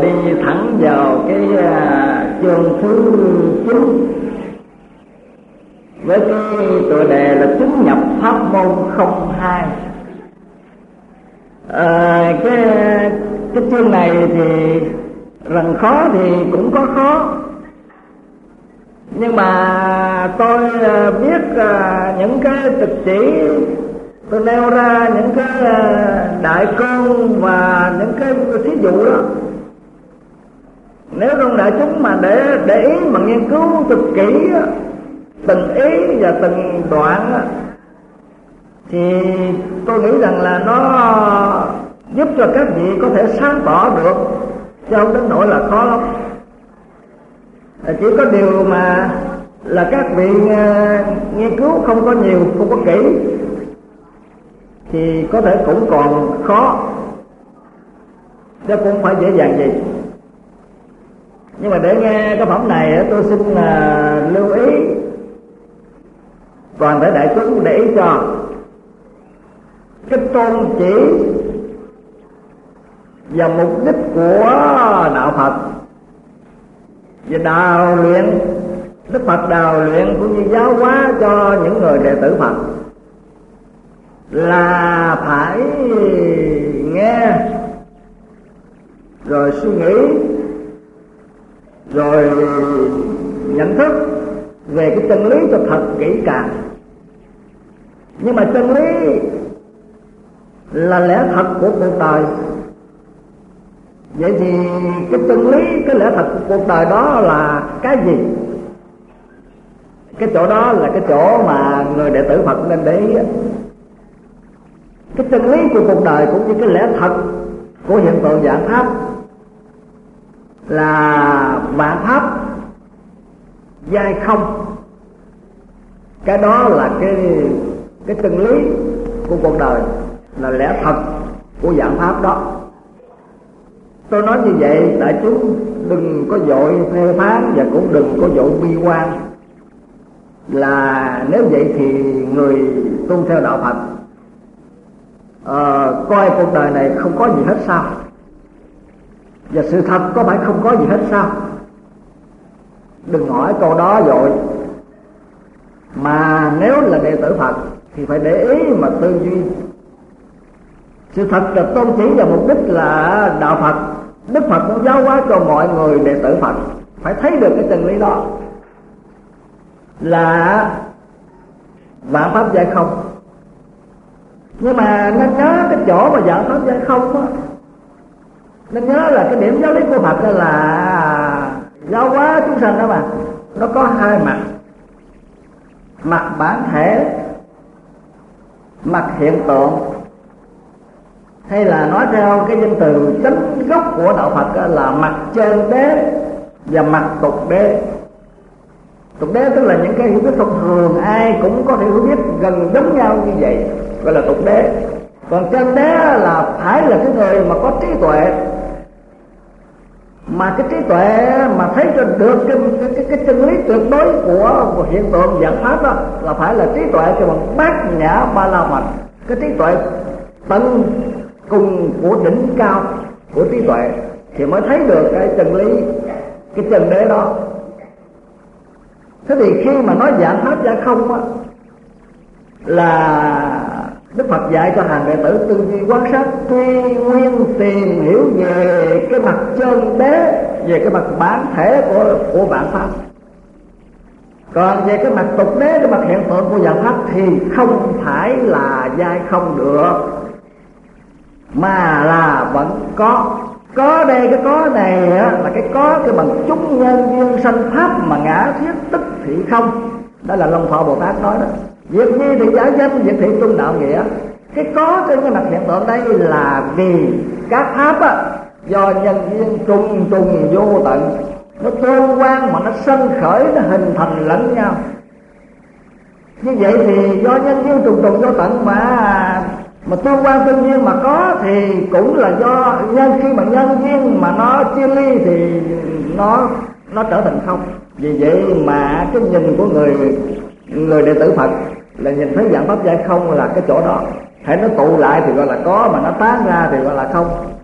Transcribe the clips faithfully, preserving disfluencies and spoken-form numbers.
đi thẳng vào cái chương thứ chín với cái tựa đề là chứng nhập pháp môn không hai. À, cái cái chương này thì rằng khó thì cũng có khó, nhưng mà tôi biết những cái thực chỉ tôi nêu ra, những cái đại cương và những cái thí dụ đó, nếu trong đại chúng mà để để ý mà nghiên cứu thực kỹ từng ý và từng đoạn thì tôi nghĩ rằng là nó giúp cho các vị có thể sáng tỏ được, chứ không đến nỗi là khó lắm. Chỉ có điều mà là các vị nghiên cứu không có nhiều, không có kỹ thì có thể cũng còn khó, chứ cũng không phải dễ dàng gì. Nhưng mà để nghe cái phẩm này tôi xin uh, lưu ý toàn thể đại chúng để ý cho cái tôn chỉ và mục đích của đạo Phật và đào luyện. Đức Phật đào luyện cũng như giáo hóa cho những người đệ tử Phật là phải nghe rồi suy nghĩ rồi nhận thức về cái chân lý cho thật kỹ càng. Nhưng mà chân lý là lẽ thật của cuộc đời. Vậy thì cái chân lý, cái lẽ thật của cuộc đời đó là cái gì? Cái chỗ đó là cái chỗ mà người đệ tử Phật nên để ý. Cái chân lý của cuộc đời cũng như cái lẽ thật của hiện tượng vạn pháp là vạn pháp giai không. Cái đó là cái cái chân lý của cuộc đời, là lẽ thật của vạn pháp đó. Tôi nói như vậy đại chúng đừng có vội phê phán và cũng đừng có vội bi quan là nếu vậy thì người tu theo đạo Phật uh, coi cuộc đời này không có gì hết sao? Và sự thật có phải không có gì hết sao? Đừng hỏi câu đó rồi. Mà nếu là đệ tử Phật thì phải để ý mà tư duy. Sự thật là tôn chỉ và mục đích là đạo Phật. Đức Phật cũng giáo hóa cho mọi người đệ tử Phật phải thấy được cái chân lý đó là vạn pháp giai không. Nhưng mà nên nhớ cái chỗ mà vạn pháp giai không á, nên nhớ là cái điểm giáo lý của Phật là giáo hóa chúng sanh đó mà, nó có hai mặt: mặt bản thể, mặt hiện tượng. Hay là nói theo cái danh từ chánh gốc của đạo Phật là mặt chân đế và mặt tục đế. Tục đế tức là những cái hiểu biết thông thường, ai cũng có thể hiểu biết gần giống nhau như vậy, gọi là tục đế. Còn chân đế là phải là cái người mà có trí tuệ, mà cái trí tuệ mà thấy cho được cái, cái, cái, cái chân lý tuyệt đối của, của hiện tượng vạn pháp đó là phải là trí tuệ cho bằng bát nhã ba la mật. Cái trí tuệ tận cùng của đỉnh cao của trí tuệ thì mới thấy được cái chân lý, cái chân đế đó. Thế thì khi mà nói vạn pháp giai không á, là Đức Phật dạy cho hàng đệ tử tư duy quan sát, tuy nguyên tìm hiểu về cái mặt chân đế, về cái mặt bản thể của của vạn pháp. Còn về cái mặt tục đế, cái mặt hiện tượng của vạn pháp thì không phải là giai không được, mà là vẫn có. Có đây, cái có này á, là cái có cái bằng chúng nhân duyên sanh pháp mà ngã thiết tức thị không. Đó là Long Thọ Bồ Tát nói đó. Việc gì thì giải danh, việc thị trung đạo nghĩa. Cái có trên cái mặt hiện tượng đây là vì các pháp á, do nhân duyên trùng trùng vô tận, nó tương quan mà nó sanh khởi, nó hình thành lẫn nhau. Như vậy thì do nhân duyên trùng trùng vô tận mà mà tương quan tương duyên mà có, thì cũng là do nhân, khi mà nhân duyên mà nó chia ly thì nó nó trở thành không. Vì vậy mà cái nhìn của người người đệ tử Phật là nhìn thấy vạn pháp giai không là cái chỗ đó. Hãy nó tụ lại thì gọi là có, mà nó tán ra thì gọi là không.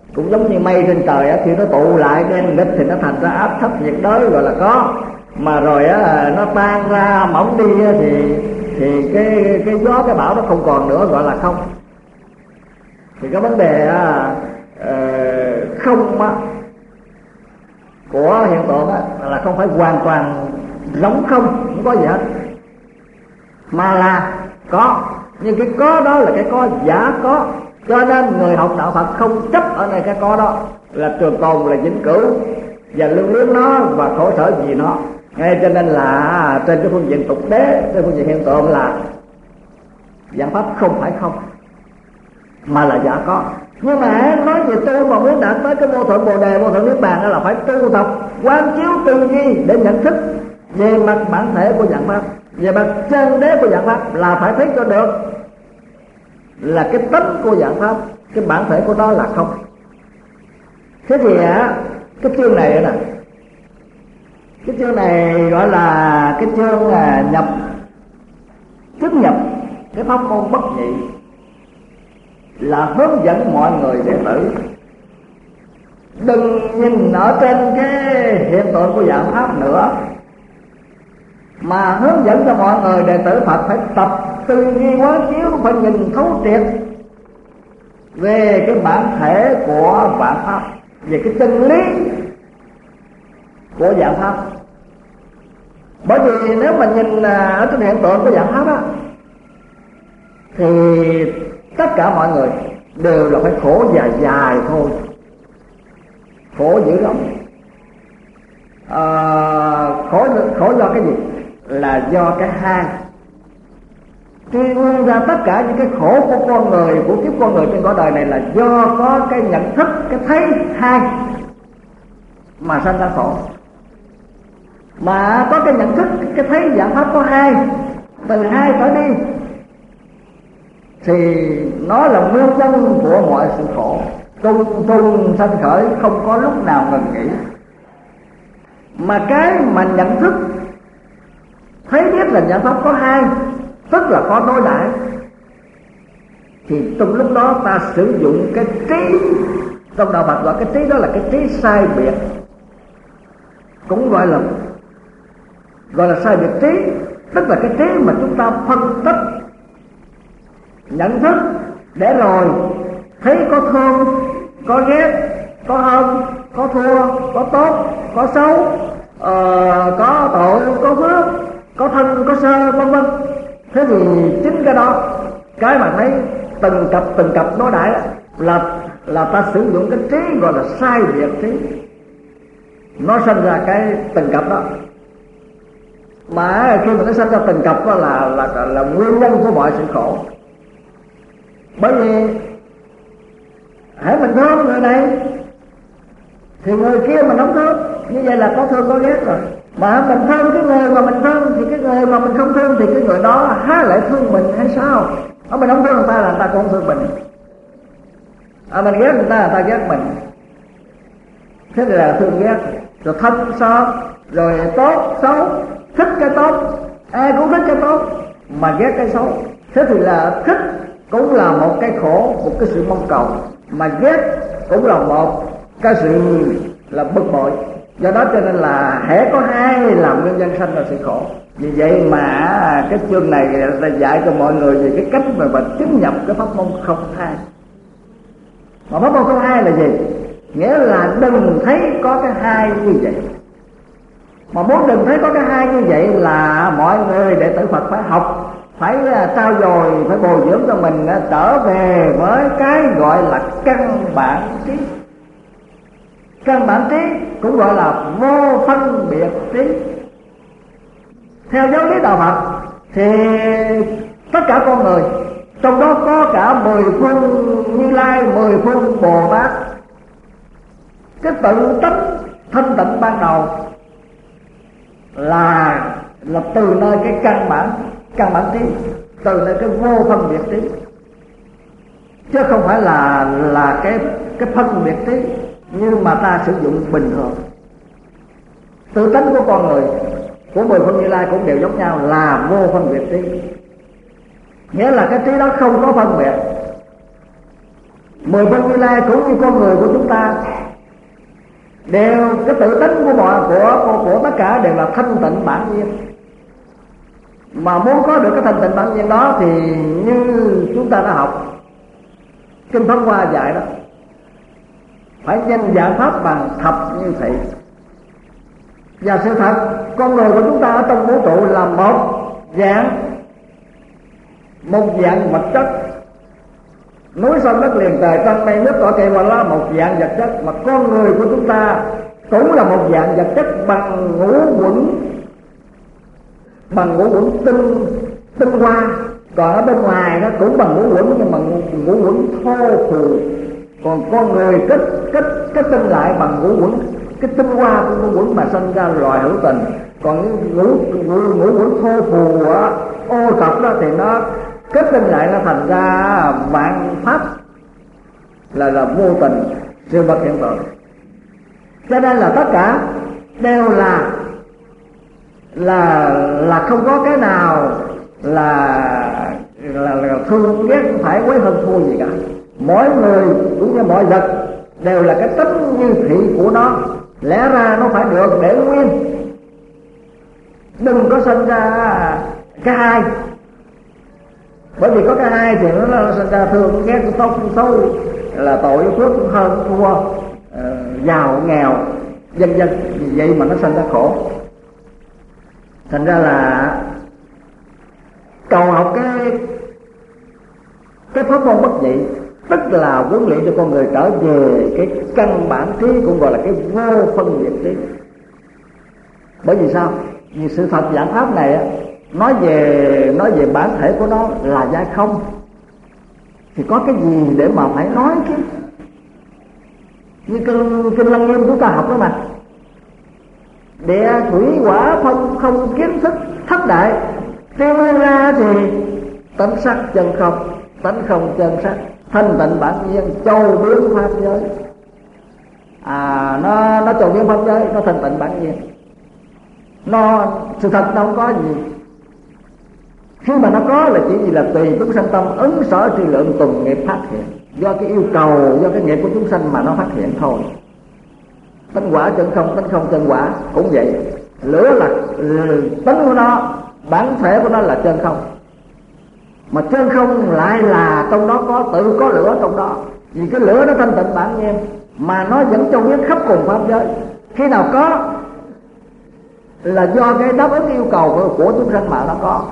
Cũng giống như mây trên trời á, khi nó tụ lại cái nghịch thì nó thành ra áp thấp nhiệt đới gọi là có, mà rồi á nó tan ra mỏng đi á, thì thì cái cái gió cái bão nó không còn nữa gọi là không. Thì cái vấn đề á, không á, của hiện tượng á, là không phải hoàn toàn giống không, không có gì hết, mà là có. Nhưng cái có đó là cái có giả có, cho nên người học đạo Phật không chấp ở nơi cái có đó là trường tồn, là vĩnh cửu và lưu luyến nó và khổ sở vì nó. Ngay cho nên là trên cái phương diện tục đế, trên phương diện hiện tượng là giảng pháp không phải không, mà là giả có. Nhưng mà nói về tu mà muốn đạt tới cái vô thượng bồ đề, vô thượng niết bàn đó là phải tu tập quán chiếu tư duy để nhận thức về mặt bản thể của dạng pháp, về mặt chân đế của dạng pháp, là phải thấy cho được là cái tánh của dạng pháp, cái bản thể của nó là không. Thế thì á, cái chương này nè, cái chương này gọi là cái chương à, nhập chứng nhập cái pháp môn bất nhị, là hướng dẫn mọi người đệ tử đừng nhìn ở trên cái hiện tượng của dạng pháp nữa, mà hướng dẫn cho mọi người đệ tử Phật phải tập tư duy quán chiếu, phải nhìn thấu triệt về cái bản thể của vạn pháp, về cái chân lý của dạng pháp. Bởi vì nếu mà nhìn ở trên hiện tượng của dạng pháp á, thì tất cả mọi người đều là phải khổ dài dài thôi, khổ dữ lắm. À, khổ khổ do cái gì? Là do cái hai. Tuy nguyên ra tất cả những cái khổ của con người, của kiếp con người trên cõi đời này là do có cái nhận thức, cái thấy hai mà sanh ra khổ. Mà có cái nhận thức, cái thấy dạng pháp có hai, từ hai trở đi thì nó là nguyên nhân của mọi sự khổ, tung tung sanh khởi, không có lúc nào ngừng nghỉ. Mà cái mà nhận thức thấy biết là dạng pháp có hai, tức là có đối đãi, thì trong lúc đó ta sử dụng cái trí, trong đạo Phật gọi cái trí đó là cái trí sai biệt, cũng gọi là gọi là sai biệt trí, tức là cái trí mà chúng ta phân tích nhận thức để rồi thấy có thương, có ghét, có hâm, có thua, có tốt, có xấu, uh, có tội, có phước, có thân, có sơ, vân vân. Thế thì chính cái đó, cái mà thấy từng cặp từng cặp đối đãi là là ta sử dụng cái trí gọi là sai biệt trí, nó sinh ra cái từng cặp đó. Mà khi mà nó sinh ra từng cặp đó là là là, là nguyên nhân của mọi sự khổ. Bởi vì hãy mình thương người này thì người kia mình không thương, như vậy là có thương có ghét rồi. Mà mình thương cái người mà mình thương thì cái người mà mình không thương thì cái người đó há lại thương mình hay sao? Ở mình không thương người ta là người ta cũng không thương mình. À, mình ghét người ta là người ta ghét mình. Thế là thương ghét, rồi thân sao, rồi tốt xấu, thích cái tốt, ai cũng thích cái tốt mà ghét cái xấu. Thế thì là thích cũng là một cái khổ, một cái sự mong cầu, mà ghét cũng là một cái sự là bực bội. Do đó cho nên là hễ có hai làm nguyên nhân sanh ra sự khổ. Vì vậy mà cái chương này là dạy cho mọi người về cái cách mà mình chứng nhập cái pháp môn không hai. Mà pháp môn không hai là gì? Nghĩa là đừng thấy có cái hai như vậy. Mà muốn đừng thấy có cái hai như vậy là mọi người đệ tử Phật phải học, phải trau dồi, phải bồi dưỡng cho mình trở về với cái gọi là căn bản trí. Căn bản trí cũng gọi là vô phân biệt trí. Theo giáo lý đạo Phật thì tất cả con người, trong đó có cả mười phương Như Lai, mười phương Bồ Tát, cái tự tánh thanh tịnh ban đầu là là từ nơi cái căn bản căn bản trí, từ nơi cái vô phân biệt trí, chứ không phải là là cái cái phân biệt trí như mà ta sử dụng bình thường. Tự tánh của con người, của mười phương Như Lai cũng đều giống nhau là vô phân biệt trí, nghĩa là cái trí đó không có phân biệt. Mười phương Như Lai cũng như con người của chúng ta, đều cái tự tính của mọi của, của của tất cả đều là thanh tịnh bản nhiên. Mà muốn có được cái thanh tịnh bản nhiên đó thì như chúng ta đã học Kinh Pháp Hoa dạy đó, phải danh giải pháp bằng thập như thị. Và sự thật con người của chúng ta ở trong vũ trụ là một dạng một dạng vật chất, núi sông đất liền trời trăng mây nước cỏ cây hoa lá một dạng vật chất, mà con người của chúng ta cũng là một dạng vật chất bằng ngũ quẩn, bằng ngũ quẩn tinh tinh hoa. Còn ở bên ngoài nó cũng bằng ngũ quẩn, nhưng mà ngũ quẩn thô phù. Còn con người kết kết kết tinh lại bằng ngũ quẩn, cái tinh hoa của ngũ quẩn mà sinh ra loài hữu tình. Còn những ngũ ngũ ngũ quẩn thô phù á, ô tập đó thì nó kết tinh lại, nó thành ra vạn pháp, là là vô tình siêu vật hiện tượng. Cho nên là tất cả đều là là là không có cái nào là là, là thương ghét phải quấy hơn thua gì cả. Mỗi người cũng như mọi vật đều là cái tính như thị của nó, lẽ ra nó phải được để nguyên, đừng có sinh ra cái hai. Bởi vì có cái hai thì nó, nó sinh ra thương ghét tốt xấu, là tội phước hơn thua, uh, giàu nghèo vân vân. Vì vậy mà nó sinh ra khổ. Thành ra là cầu học cái cái pháp môn bất nhị, tức là huấn luyện cho con người trở về cái căn bản trí, cũng gọi là cái vô phân biệt trí. Bởi vì sao? Vì sự thật giảng pháp này á, nói về nói về bản thể của nó là giai không, thì có cái gì để mà phải nói chứ? Như kinh kinh Lăng Nghiêm chúng ta học đó mà, địa thủy hỏa phong không kiến thức thất đại, tiêu ra thì tánh sắc chân không, tánh không chân sắc, thanh tịnh bản nhiên, châu biến pháp giới. À, nó nó châu biến pháp giới, nó thanh tịnh bản nhiên. Nó sự thật nó không có gì. Khi mà nó có là chỉ gì là tùy chúng sanh tâm ứng sở tri lượng tùng nghiệp phát hiện, do cái yêu cầu, do cái nghiệp của chúng sanh mà nó phát hiện thôi. Tánh quả chân không, tánh không chân quả cũng vậy. Lửa là tánh của nó, bản thể của nó là chân không, mà chân không lại là trong đó có tự có lửa trong đó. Vì cái lửa nó thanh tịnh bản nhiên mà nó vẫn châu biến khắp cùng pháp giới. Khi nào có là do cái đáp ứng yêu cầu của, của chúng sanh mà nó có.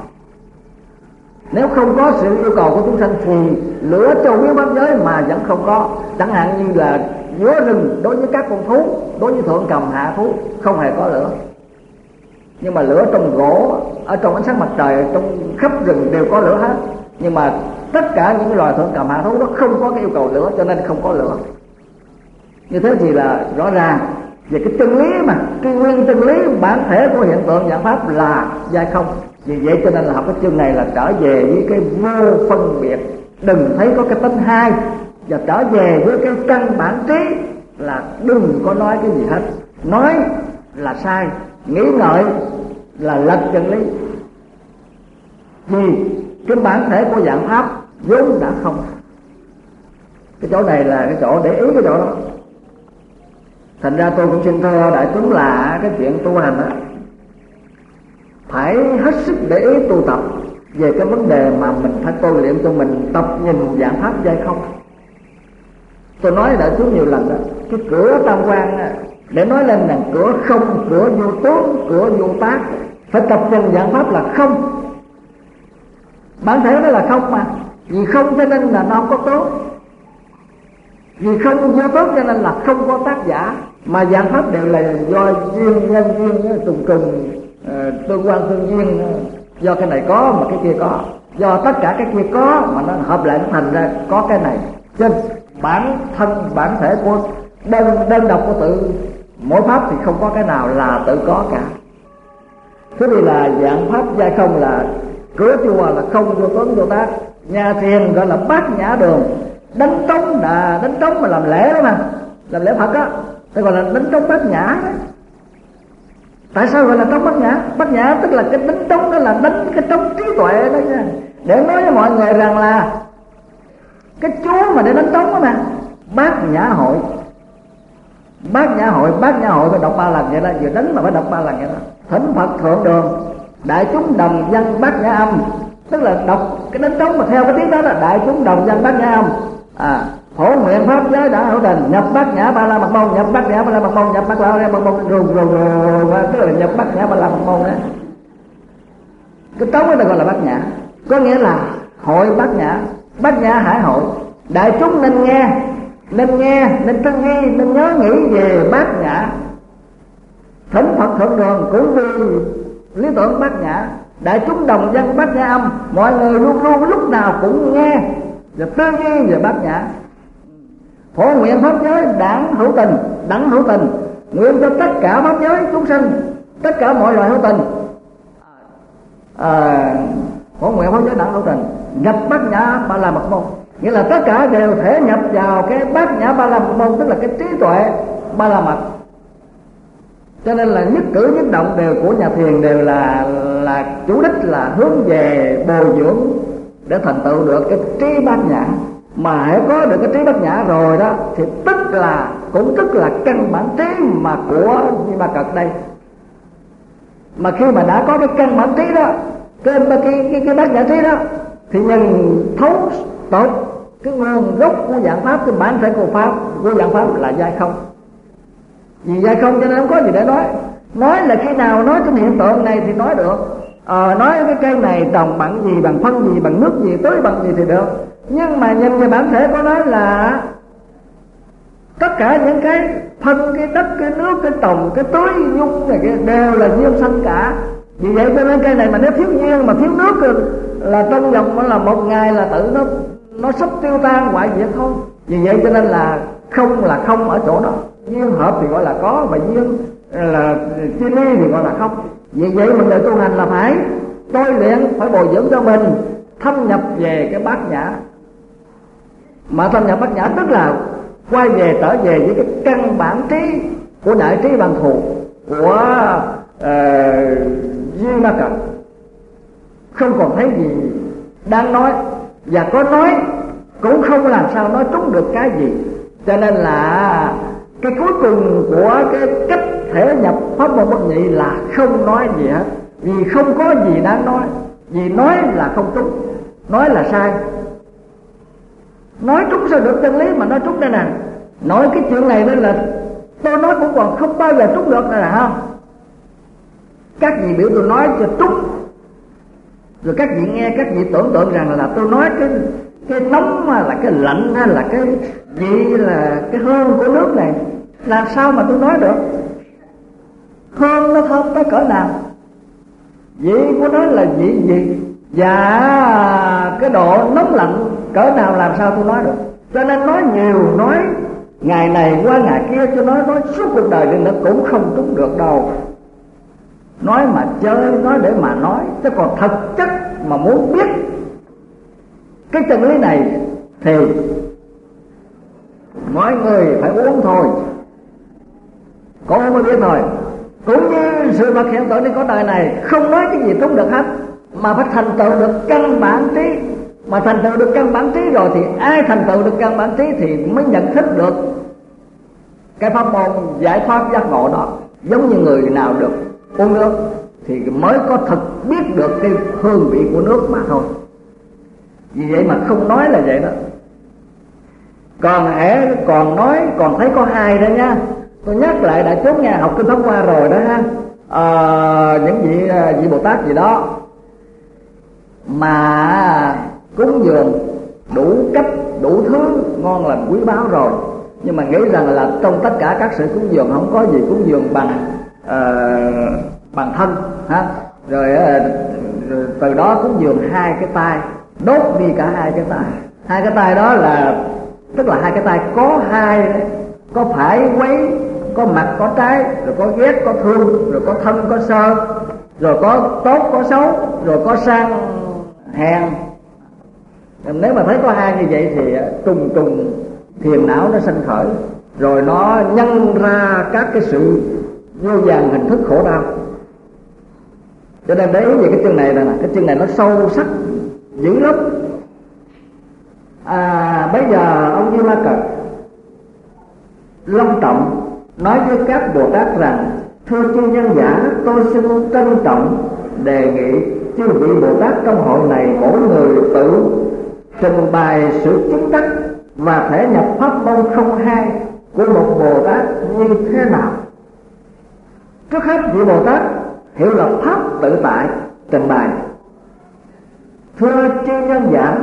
Nếu không có sự yêu cầu của chúng sanh thì lửa châu biến pháp giới mà vẫn không có. Chẳng hạn như là giữa rừng, đối với các con thú, đối với thượng cầm hạ thú không hề có lửa. Nhưng mà lửa trong gỗ, ở trong ánh sáng mặt trời, trong khắp rừng đều có lửa hết. Nhưng mà tất cả những loài thượng cầm hạ thú nó không có cái yêu cầu lửa, cho nên không có lửa. Như thế thì là rõ ràng về cái chân lý mà, cái nguyên chân lý bản thể của hiện tượng giảng pháp là giai không. Vì vậy cho nên là học cái chương này là trở về với cái vô phân biệt, đừng thấy có cái tính hai, và trở về với cái căn bản trí là đừng có nói cái gì hết. Nói là sai, nghĩ ngợi là lệch chân lý. Vì cái bản thể của giảng pháp vốn đã không. Cái chỗ này là cái chỗ để ý cái chỗ đó. Thành ra tôi cũng xin thưa đại chúng là cái chuyện tu hành á, phải hết sức để ý tu tập về cái vấn đề mà mình phải tu luyện cho mình tập nhìn giảng pháp giai không. Tôi nói đã xuống nhiều lần đó, cái cửa tam quan á, để nói lên là cửa không, cửa vô tướng, cửa vô tác, phải tập nhìn giảng pháp là không. Bản thể đó là không mà, vì không cho nên là nó không có tốt, vì không vô tốt cho nên là không có tác giả. Mà giảng pháp đều là do duyên nhân duyên trùng trùng tương quan tương duyên, do cái này có mà cái kia có, do tất cả cái kia có mà nó hợp lại nó thành ra có cái này. Trên bản thân bản thể của đơn đơn độc của tự mỗi pháp thì không có cái nào là tự có cả. Thế thì là giảng pháp giai không là cửa chùa là không vô tướng vô tác, nhà thiền gọi là bát nhã đường, đánh trống là đánh trống mà làm lễ đó mà, làm lễ Phật á, thế gọi là đánh trống bát nhã đấy. Tại sao gọi là trống bát nhã? Bát nhã tức là cái đánh trống đó là đánh cái trống trí tuệ đó nha, để nói với mọi người rằng là Cái chúa mà để đánh trống đó mà, Bát Nhã Hội. Bát Nhã Hội, Bát Nhã Hội phải đọc ba lần vậy đó, vừa đánh mà phải đọc ba lần vậy đó. Thỉnh Phật thượng đường, đại chúng đồng văn Bát Nhã âm, tức là đọc cái đánh trống mà theo cái tiếng đó là đại chúng đồng văn Bát Nhã âm. À, phổ nguyện pháp giới đã hữu tình, nhập Bát Nhã Ba La Mật Môn, nhập Bát Nhã Ba La Mật Môn, nhập Bát La Mật Môn, rồi rồi rồi, tức là nhập Bát Nhã Ba La Mật Môn đó. Cái trống đó được gọi là Bát Nhã, có nghĩa là hội Bát Nhã, Bát Nhã Hải Hội. Đại chúng nên nghe, nên nghe, nên tư duy, nên nhớ nghĩ về Bát Nhã. Thỉnh Phật thượng đường cũng vì lý tưởng Bát Nhã, đại chúng đồng văn Bát Nhã âm, mọi người luôn luôn lúc nào cũng nghe và tư duy về Bát Nhã. Phổ nguyện pháp giới đẳng hữu tình, đẳng hữu tình, nguyện cho tất cả pháp giới chúng sinh, tất cả mọi loài hữu tình. À, phổ nguyện pháp giới đẳng hữu tình, nhập Bát Nhã Ba La Mật Môn, nghĩa là tất cả đều thể nhập vào cái Bát Nhã Ba La Mật Môn, tức là cái trí tuệ ba la mật. Cho nên là nhất cử nhất động đều của nhà thiền đều là là chủ đích là hướng về bồi dưỡng để thành tựu được cái trí Bát Nhã. Mà hãy có được cái trí Bát Nhã rồi đó thì tức là cũng tức là căn bản trí mà của Như Ba Cật đây. Mà khi mà đã có cái căn bản trí đó, cái cái cái, cái Bát Nhã trí đó, thì nhìn thấu tốt cái nguồn gốc của dạng pháp, cái bản thể của pháp của dạng pháp là giai không. Vì giai không cho nên không có gì để nói. Nói là khi nào nói trên hiện tượng này thì nói được. Ờ, nói cái cây này trồng bằng gì, bằng phân gì, bằng nước gì, tưới bằng gì thì được. Nhưng mà nhìn về bản thể có nói là tất cả những cái phân, cái đất, cái nước, cái trồng, cái tưới, nhung này kia đều là duyên sanh cả. Vì vậy cho nên cây này mà nếu thiếu duyên mà thiếu nước là trong vòng là một ngày là tự nó nó sắp tiêu tan hoại diệt thôi. Vì vậy cho nên là không là không ở chỗ đó, duyên hợp thì gọi là có, mà duyên là chi ly thì gọi là không. Vì vậy mình người tu hành là phải tôi luyện, phải bồi dưỡng cho mình thâm nhập về cái Bát Nhã. Mà thâm nhập Bát Nhã tức là quay về trở về với cái căn bản trí của đại trí văn thù của uh, Duy Ma Cật. Không còn thấy gì đang nói, và có nói cũng không làm sao nói trúng được cái gì. Cho nên là cái cuối cùng của cái cách thể nhập pháp môn bất nhị là không nói gì hết, vì không có gì đáng nói. Vì nói là không trúng, nói là sai. Nói trúng sao được chân lý mà nói trúng đây nè. Nói cái chuyện này nên là tôi nói cũng còn không bao giờ trúng được này, là không? Các vị biểu tôi nói cho trúng, rồi các vị nghe, các vị tưởng tượng rằng là tôi nói cái cái nóng là cái lạnh hay là cái gì, là cái hương của nước này, làm sao mà tôi nói được? Hương nó thơm tới cỡ nào, vị của nó là vị gì, và cái độ nóng lạnh cỡ nào làm sao tôi nói được? Cho nên nói nhiều, nói ngày này qua ngày kia, cho nói nói suốt cuộc đời thì nó cũng không trúng được đâu. Nói mà chơi, nói để mà nói, chứ còn thực chất mà muốn biết cái chân lý này thì mọi người phải uống thôi, có uống mới biết thôi. Cũng như sự vật hiện tượng trên có đời này, không nói cái gì trúng được hết, mà phải thành tựu được căn bản trí. Mà thành tựu được căn bản trí rồi thì ai thành tựu được căn bản trí thì mới nhận thức được cái pháp môn giải thoát giác ngộ đó. Giống như người nào được uống nước thì mới có thực biết được cái hương vị của nước mà thôi. Vì vậy mà không nói là vậy đó. Còn hễ còn nói còn thấy có hai đó nha. Tôi nhắc lại đại chúng nghe, học kinh pháp qua rồi đó ha. À, những vị vị Bồ Tát gì đó mà cúng dường đủ cách, đủ thứ ngon lành quý báu rồi, nhưng mà nghĩ rằng là trong tất cả các sự cúng dường không có gì cúng dường bằng uh, bằng thân ha. Rồi, rồi từ đó cúng dường hai cái tay, đốt đi cả hai cái tay. Hai cái tay đó là tức là hai cái tay có hai, có phải quấy, có mặt có trái, rồi có ghét có thương, rồi có thân có sơ, rồi có tốt có xấu, rồi có sang hèn. Nếu mà thấy có hai như vậy thì trùng trùng thiền não nó sanh khởi, rồi nó nhân ra các cái sự vô vàn hình thức khổ đau. Cho nên để ý về cái chương này là cái chương này nó sâu sắc dữ lắm. À, bây giờ ông Di Ma Cật long trọng nói với các Bồ Tát rằng: thưa chư nhân giả, tôi xin trân trọng đề nghị chư vị Bồ Tát trong hội này mỗi người tự trình bày sự chứng đắc và thể nhập pháp môn không hai của một Bồ Tát như thế nào. Trước hết vị Bồ Tát hiểu là pháp tự tại trình bày: thưa chư nhân giả,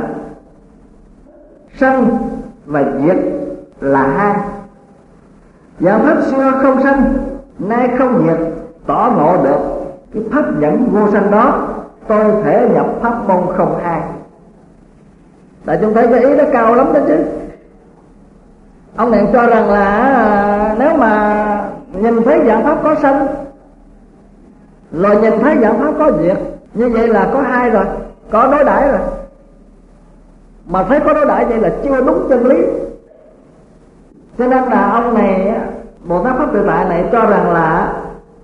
sanh và diệt là hai. Dạng pháp xưa không sanh, nay không diệt, tỏ ngộ được cái pháp nhẫn vô sanh đó, tôi thể nhập pháp môn không hai. Tại chúng thấy cái ý đó cao lắm đó chứ. Ông này cho rằng là nếu mà nhìn thấy dạng pháp có sanh rồi nhìn thấy dạng pháp có diệt, như vậy là có hai rồi, có đối đãi rồi. Mà thấy có đối đãi vậy là chưa đúng chân lý. Cho nên là ông này, Bồ Tát Pháp Tự Tại này cho rằng là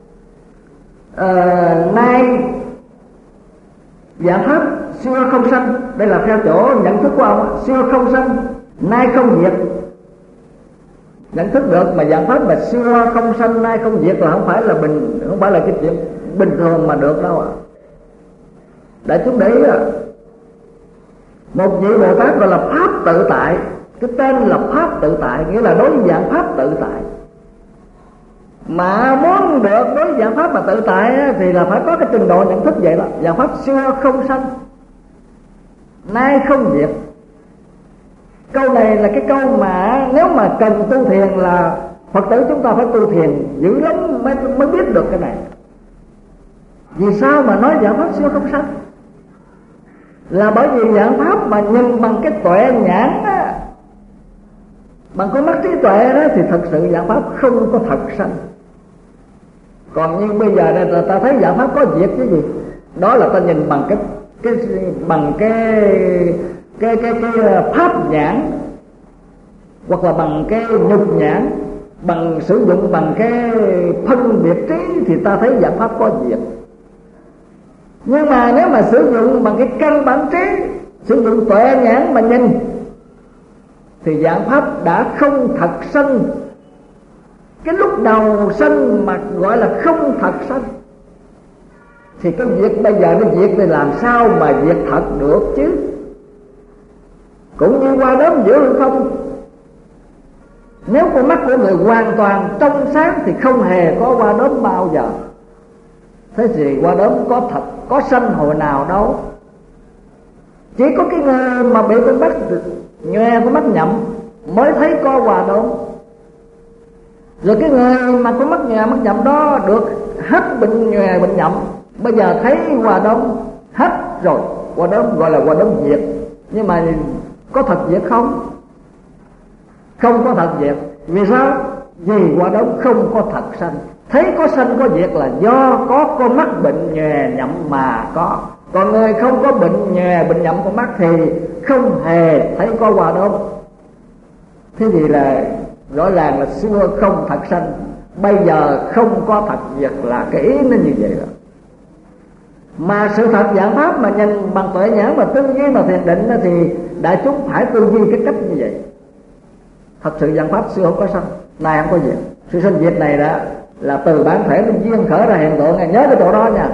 uh, nay dạng pháp xưa không sanh, đây là theo chỗ nhận thức của ông, xưa không sanh, nay không diệt. Nhận thức được mà dạng pháp mà xưa không sanh, nay không diệt là không phải là bình, không phải là cái chuyện bình thường mà được đâu ạ. À. Đại chúng để ý à, một vị Bồ Tát gọi là Pháp Tự Tại, cái tên là Pháp Tự Tại, nghĩa là đối với dạng pháp tự tại. Mà muốn được đối với dạng pháp mà tự tại thì là phải có cái trình độ nhận thức vậy đó. Dạng pháp xưa không sanh, nay không diệt. Câu này là cái câu mà nếu mà cần tu thiền là Phật tử chúng ta phải tu thiền dữ lắm mới, mới biết được cái này. Vì sao mà nói dạng pháp xưa không sanh? Là bởi vì dạng pháp mà nhìn bằng cái tuệ nhãn á, bằng con mắt trí tuệ đó, thì thật sự dạng pháp không có thật sanh. Còn như bây giờ đây là ta thấy dạng pháp có diệt cái gì, đó là ta nhìn bằng cái cái bằng cái cái cái cái pháp nhãn, hoặc là bằng cái nhục nhãn, bằng sử dụng bằng cái phân biệt trí thì ta thấy dạng pháp có diệt. Nhưng mà nếu mà sử dụng bằng cái căn bản trí, sử dụng tuệ nhãn mà nhìn, thì dạng pháp đã không thật sanh. Cái lúc đầu sanh mà gọi là không thật sanh, thì cái việc bây giờ nó diệt thì làm sao mà diệt thật được chứ? Cũng như qua đốm giữa hư không, nếu con mắt của người hoàn toàn trong sáng thì không hề có qua đốm bao giờ. Thế thì qua đốm có thật, có sanh hồi nào đâu. Chỉ có cái người mà bị con mắt nhòe, con mắt nhậm mới thấy có qua đốm. Rồi cái người mà con mắt nhòe, mắt nhậm đó được hết bệnh nhòe, bệnh nhậm, bây giờ thấy qua đốm hết rồi. Qua đốm gọi là qua đốm diệt. Nhưng mà có thật diệt không? Không có thật diệt. Vì sao? Vì qua đốm không có thật sanh. Thấy có sanh có diệt là do có con mắt bệnh nhòe nhậm mà có. Còn người không có bệnh nhòe, bệnh nhậm con mắt thì không hề thấy có qua đốm. Thế thì là rõ ràng là xưa không thật sanh, bây giờ không có thật diệt, là cái ý nó như vậy đó. Mà sự thật dạng pháp mà nhìn bằng tuệ nhãn và tư duy mà thiền định thì đại chúng phải tư duy cái cách như vậy. Thật sự dạng pháp xưa không có sanh, nay không có diệt. Sự sanh diệt này đó là từ bản thể nó duyên khởi ra hiện tượng. Nhớ cái chỗ đó nha.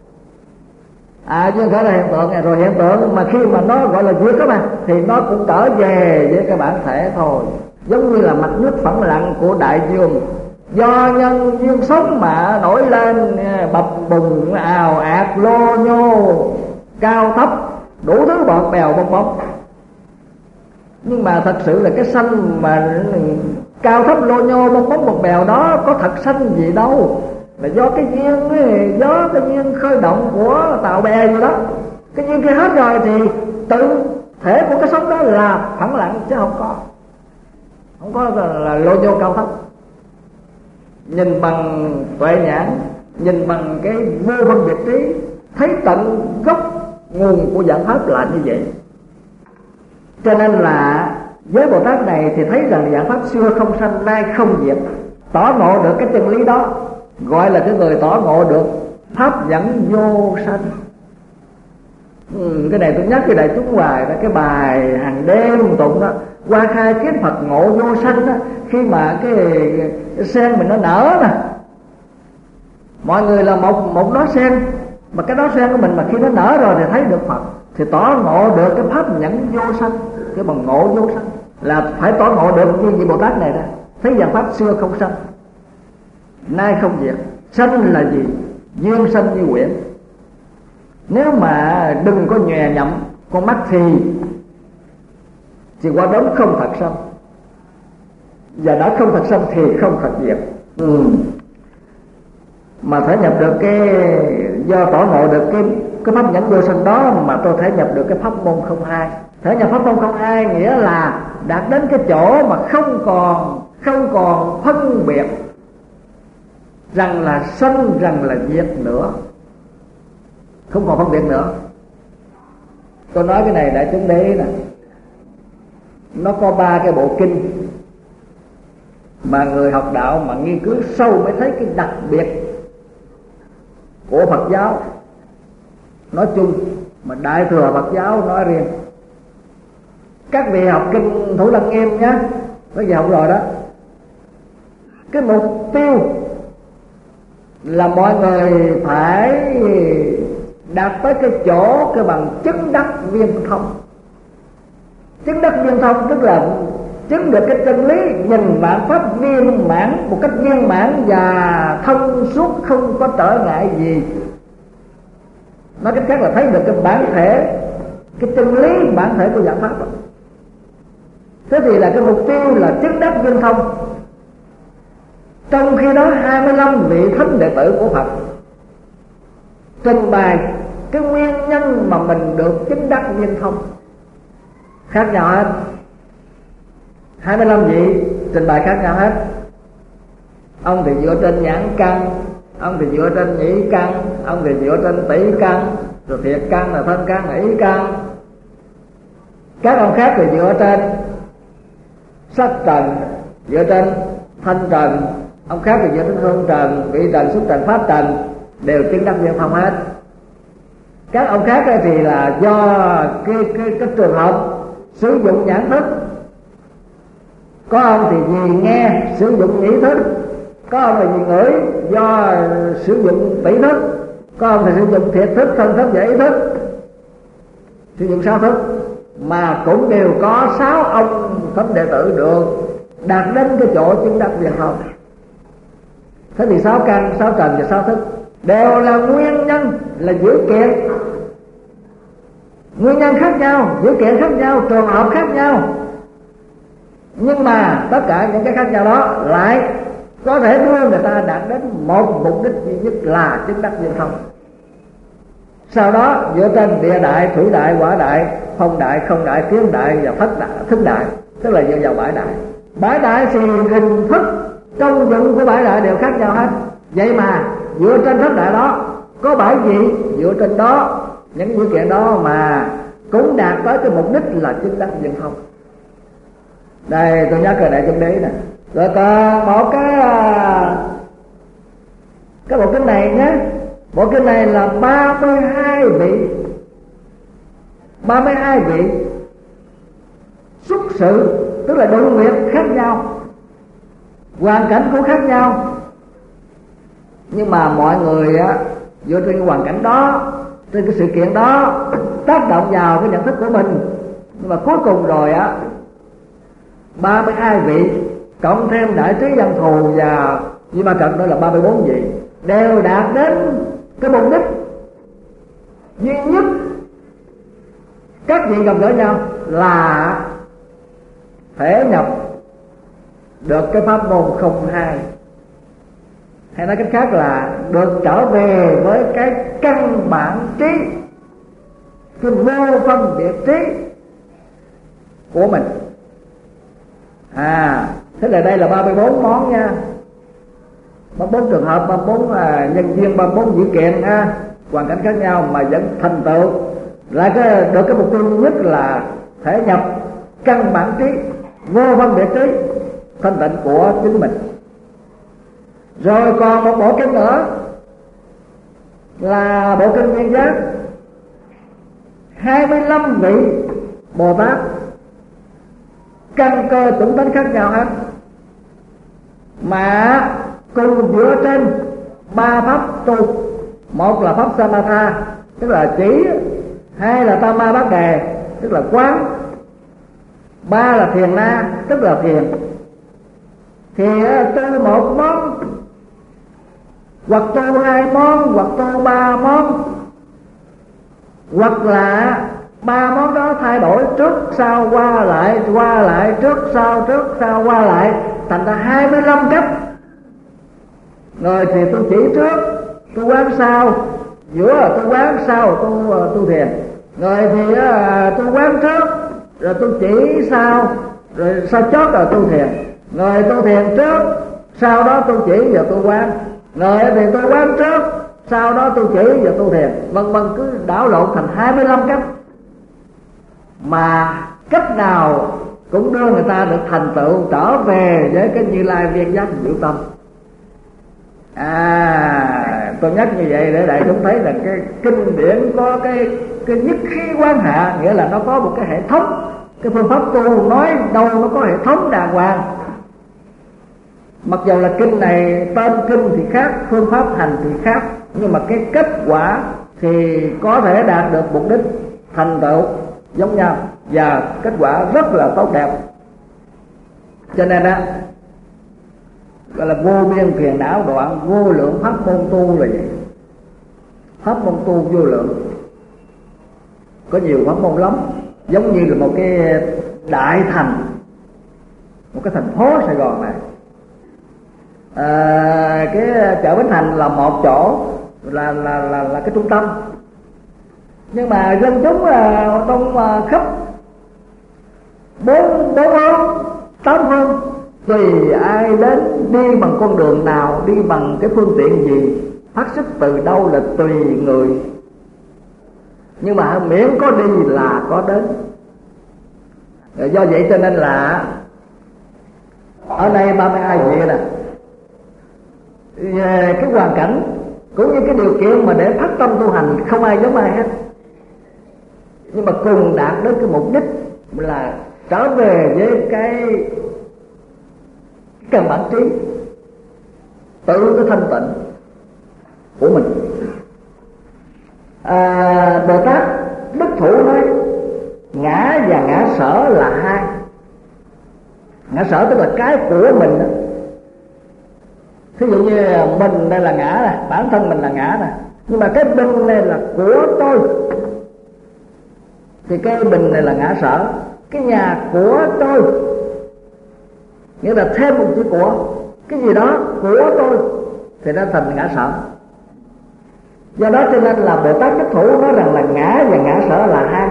À, duyên khởi ra hiện tượng này, rồi hiện tượng mà khi mà nó gọi là diệt đó mà, thì nó cũng trở về với cái bản thể thôi. Giống như là mặt nước phẳng lặng của đại dương, do nhân duyên sống mà nổi lên bập bùng ào ạt lô nhô cao thấp đủ thứ bọt bèo bong bóng. Nhưng mà thật sự là cái sanh mà cao thấp lô nhô bong bóng bọt bèo đó có thật sanh gì đâu, là do cái duyên ấy, do cái duyên khơi động của tàu bè gì đó. Cái duyên kia hết rồi thì tự thể của cái sống đó là phẳng lặng, chứ không có không có là, là lô nhô cao thấp. Nhìn bằng tuệ nhãn, nhìn bằng cái vô phân biệt trí, thấy tận gốc nguồn của dạng pháp là như vậy. Cho nên là với Bồ Tát này thì thấy rằng dạng pháp xưa không sanh, nay không diệt, tỏ ngộ được cái chân lý đó, gọi là cái người tỏ ngộ được pháp dẫn vô sanh. ừ, cái này tôi nhắc cái đại chúng hoài đó, cái bài hàng đêm tụng đó, qua khai kiến Phật ngộ vô sanh đó, khi mà cái, cái sen mình nó nở nè, mọi người là một một đóa sen, mà cái đóa sen của mình mà khi nó nở rồi thì thấy được Phật, thì tỏ ngộ được cái pháp nhẫn vô sanh, cái bằng ngộ vô sanh là phải tỏ ngộ được như vị Bồ Tát này đó. Thấy dạng pháp xưa không sanh, nay không diệt. Sanh là gì? Duyên sanh như quyển. Nếu mà đừng có nhòe nhậm con mắt thì thì qua đống không thật sanh, và đã không thật sanh thì không thật diệt. ừ. Mà thể nhập được cái, do tỏ ngộ được cái cái pháp nhẫn vô sanh đó mà tôi thể nhập được cái pháp môn không hai. Thể nhập pháp môn không hai nghĩa là đạt đến cái chỗ mà không còn không còn phân biệt rằng là sanh, rằng là diệt nữa, không còn phân biệt nữa. Tôi nói cái này đại chúng để nè, nó có ba cái bộ kinh mà người học đạo mà nghiên cứu sâu mới thấy cái đặc biệt của Phật giáo nói chung, mà Đại thừa Phật giáo nói riêng. Các vị học kinh Thủ Lăng Nghiêm nhé, có gì học rồi đó. Cái mục tiêu là mọi người phải đạt tới cái chỗ cái bằng chứng đắc viên thông. Chứng đắc viên thông tức là chứng được cái chân lý, nhìn vạn pháp viên mãn một cách viên mãn và thông suốt, không có trở ngại gì. Nói cách khác là thấy được cái bản thể, cái chân lý bản thể của vạn pháp đó. Thế thì là cái mục tiêu là chứng đắc viên thông. Trong khi đó hai mươi lăm vị thánh đệ tử của Phật trình bày cái nguyên nhân mà mình được chứng đắc viên thông khác nhau hết. Hai mươi lăm vị trình bày khác nhau hết. Ông thì dựa trên nhãn căn, ông thì dựa trên nhĩ căn, ông thì dựa trên tỷ căn, rồi thiệt căn là thân căn, ý căn. Các ông khác thì dựa trên sắc trần, dựa trên thanh trần, ông khác thì dựa trên hương trần, vị trần, xúc trần, pháp trần, đều chứng đắc viên thông hết. Các ông khác thì là do cái, cái, cái trường hợp sử dụng nhãn thức. Có ông thì vì nghe sử dụng nhĩ thức, có ông là vì ngửi do sử dụng tỷ thức, có ông thì sử dụng thiệt thức, thân thức và ý thức, sử dụng sáu thức. Mà cũng đều có sáu ông thánh đệ tử được đạt đến cái chỗ chứng đắc viên thông. Thế thì sáu căn, sáu trần và sáu thức đều là nguyên nhân, là dữ kiện, nguyên nhân khác nhau, dữ kiện khác nhau, trường hợp khác nhau, nhưng mà tất cả những cái khác nhau đó lại có thể đưa người ta đạt đến một mục đích duy nhất là chứng đắc viên thông. Sau đó dựa trên địa đại, thủy đại, hỏa đại, phong đại, không đại, kiến đại và thất đại, thức đại, tức là dựa vào bãi đại. Bãi đại thì hình thức công dụng của bãi đại đều khác nhau hết. Vậy mà dựa trên thất đại đó có bảy vị, dựa trên đó những dữ kiện đó mà cũng đạt tới cái mục đích là chứng đắc viên thông. Đây tôi nhắc rồi đại chúng đấy nè. Rồi còn một cái cái bộ kinh này nhé. Bộ kinh này là ba mươi hai vị, ba mươi hai vị xuất sự, tức là độ nguyện khác nhau, hoàn cảnh cũng khác nhau, nhưng mà mọi người á dựa trên cái hoàn cảnh đó, trên cái sự kiện đó tác động vào cái nhận thức của mình. Nhưng mà cuối cùng rồi á, ba mươi hai vị cộng thêm đại trí văn thù và Di Ma Cật nữa là ba mươi bốn vị đều đạt đến cái mục đích duy nhất các vị gặp gỡ nhau là thể nhập được cái pháp môn không hai, hay nói cách khác là được trở về với cái căn bản trí, cái vô phân biệt trí của mình. À, thế là đây là ba mươi bốn món nha, ba mươi bốn trường hợp, ba mươi bốn à, nhân viên, ba mươi bốn dữ kiện ha, hoàn cảnh khác nhau mà vẫn thành tựu lại cái được cái mục tiêu nhất là thể nhập căn bản trí, vô phân biệt trí thanh tịnh của chính mình. Rồi còn một bộ kinh nữa là bộ kinh Nguyên Giác. hai mươi lăm vị Bồ Tát căn cơ chủng tánh khác nhau hết, mà cùng dựa trên ba pháp tu. Một là pháp Samatha tức là chỉ, hai là Tama Bát Đề tức là quán, ba là Thiền Na tức là thiền. Thì tu một món, hoặc tu hai món, hoặc tu ba món, hoặc là ba món đó thay đổi trước sau qua lại, qua lại trước sau, trước sau qua lại, thành ra hai mươi lăm cách. Rồi thì tôi chỉ trước, tôi quán sau, giữa là tôi quán sau tôi tu thiền. Rồi thì uh, tôi quán trước, rồi tôi chỉ sau, rồi sau chót là tu thiền. Rồi tu thiền trước, sau đó tôi chỉ và tôi quán. Rồi thì tôi quán trước, sau đó tôi chỉ và tu thiền, vân vân, cứ đảo lộn thành hai mươi lăm cách. Mà cách nào cũng đưa người ta được thành tựu trở về với cái Như Lai viên giác diệu tâm. À, tôi nhắc như vậy để đại chúng thấy rằng cái kinh điển có cái cái nhất khí quán hạ, nghĩa là nó có một cái hệ thống. Cái phương pháp tu nói đâu nó có hệ thống đàng hoàng. Mặc dù là kinh này tên kinh thì khác, phương pháp hành thì khác, nhưng mà cái kết quả thì có thể đạt được mục đích thành tựu giống nhau, và kết quả rất là tốt đẹp. Cho nên đó gọi là vô biên phiền não đoạn, vô lượng pháp môn tu là vậy. Pháp môn tu vô lượng, có nhiều pháp môn lắm, giống như là một cái đại thành, một cái thành phố Sài Gòn này. À, cái chợ Bến Thành là một chỗ, là là là là cái trung tâm, nhưng mà dân chúng trong khắp bốn bốn hướng tám hướng, tùy ai đến đi bằng con đường nào, đi bằng cái phương tiện gì, phát xuất từ đâu là tùy người, nhưng mà miễn có đi là có đến. Do vậy cho nên là ở đây ba mươi hai vị nè, về cái hoàn cảnh cũng như cái điều kiện mà để phát tâm tu hành không ai giống ai hết, nhưng mà cùng đạt đến cái mục đích là trở về với cái căn bản trí, tự cái thanh tịnh của mình. À, Bồ Tát Đức Thủ nói ngã và ngã sở là hai. Ngã sở tức là cái của mình đó. Thí dụ như mình đây là ngã này, bản thân mình là ngã này, nhưng mà cái bình này là của tôi, thì cái bình này là ngã sở. Cái nhà của tôi, nghĩa là thêm một chữ của, cái gì đó của tôi thì nó thành ngã sở. Do đó cho nên là Bồ Tát Đức Thủ nói rằng là ngã và ngã sở là hai.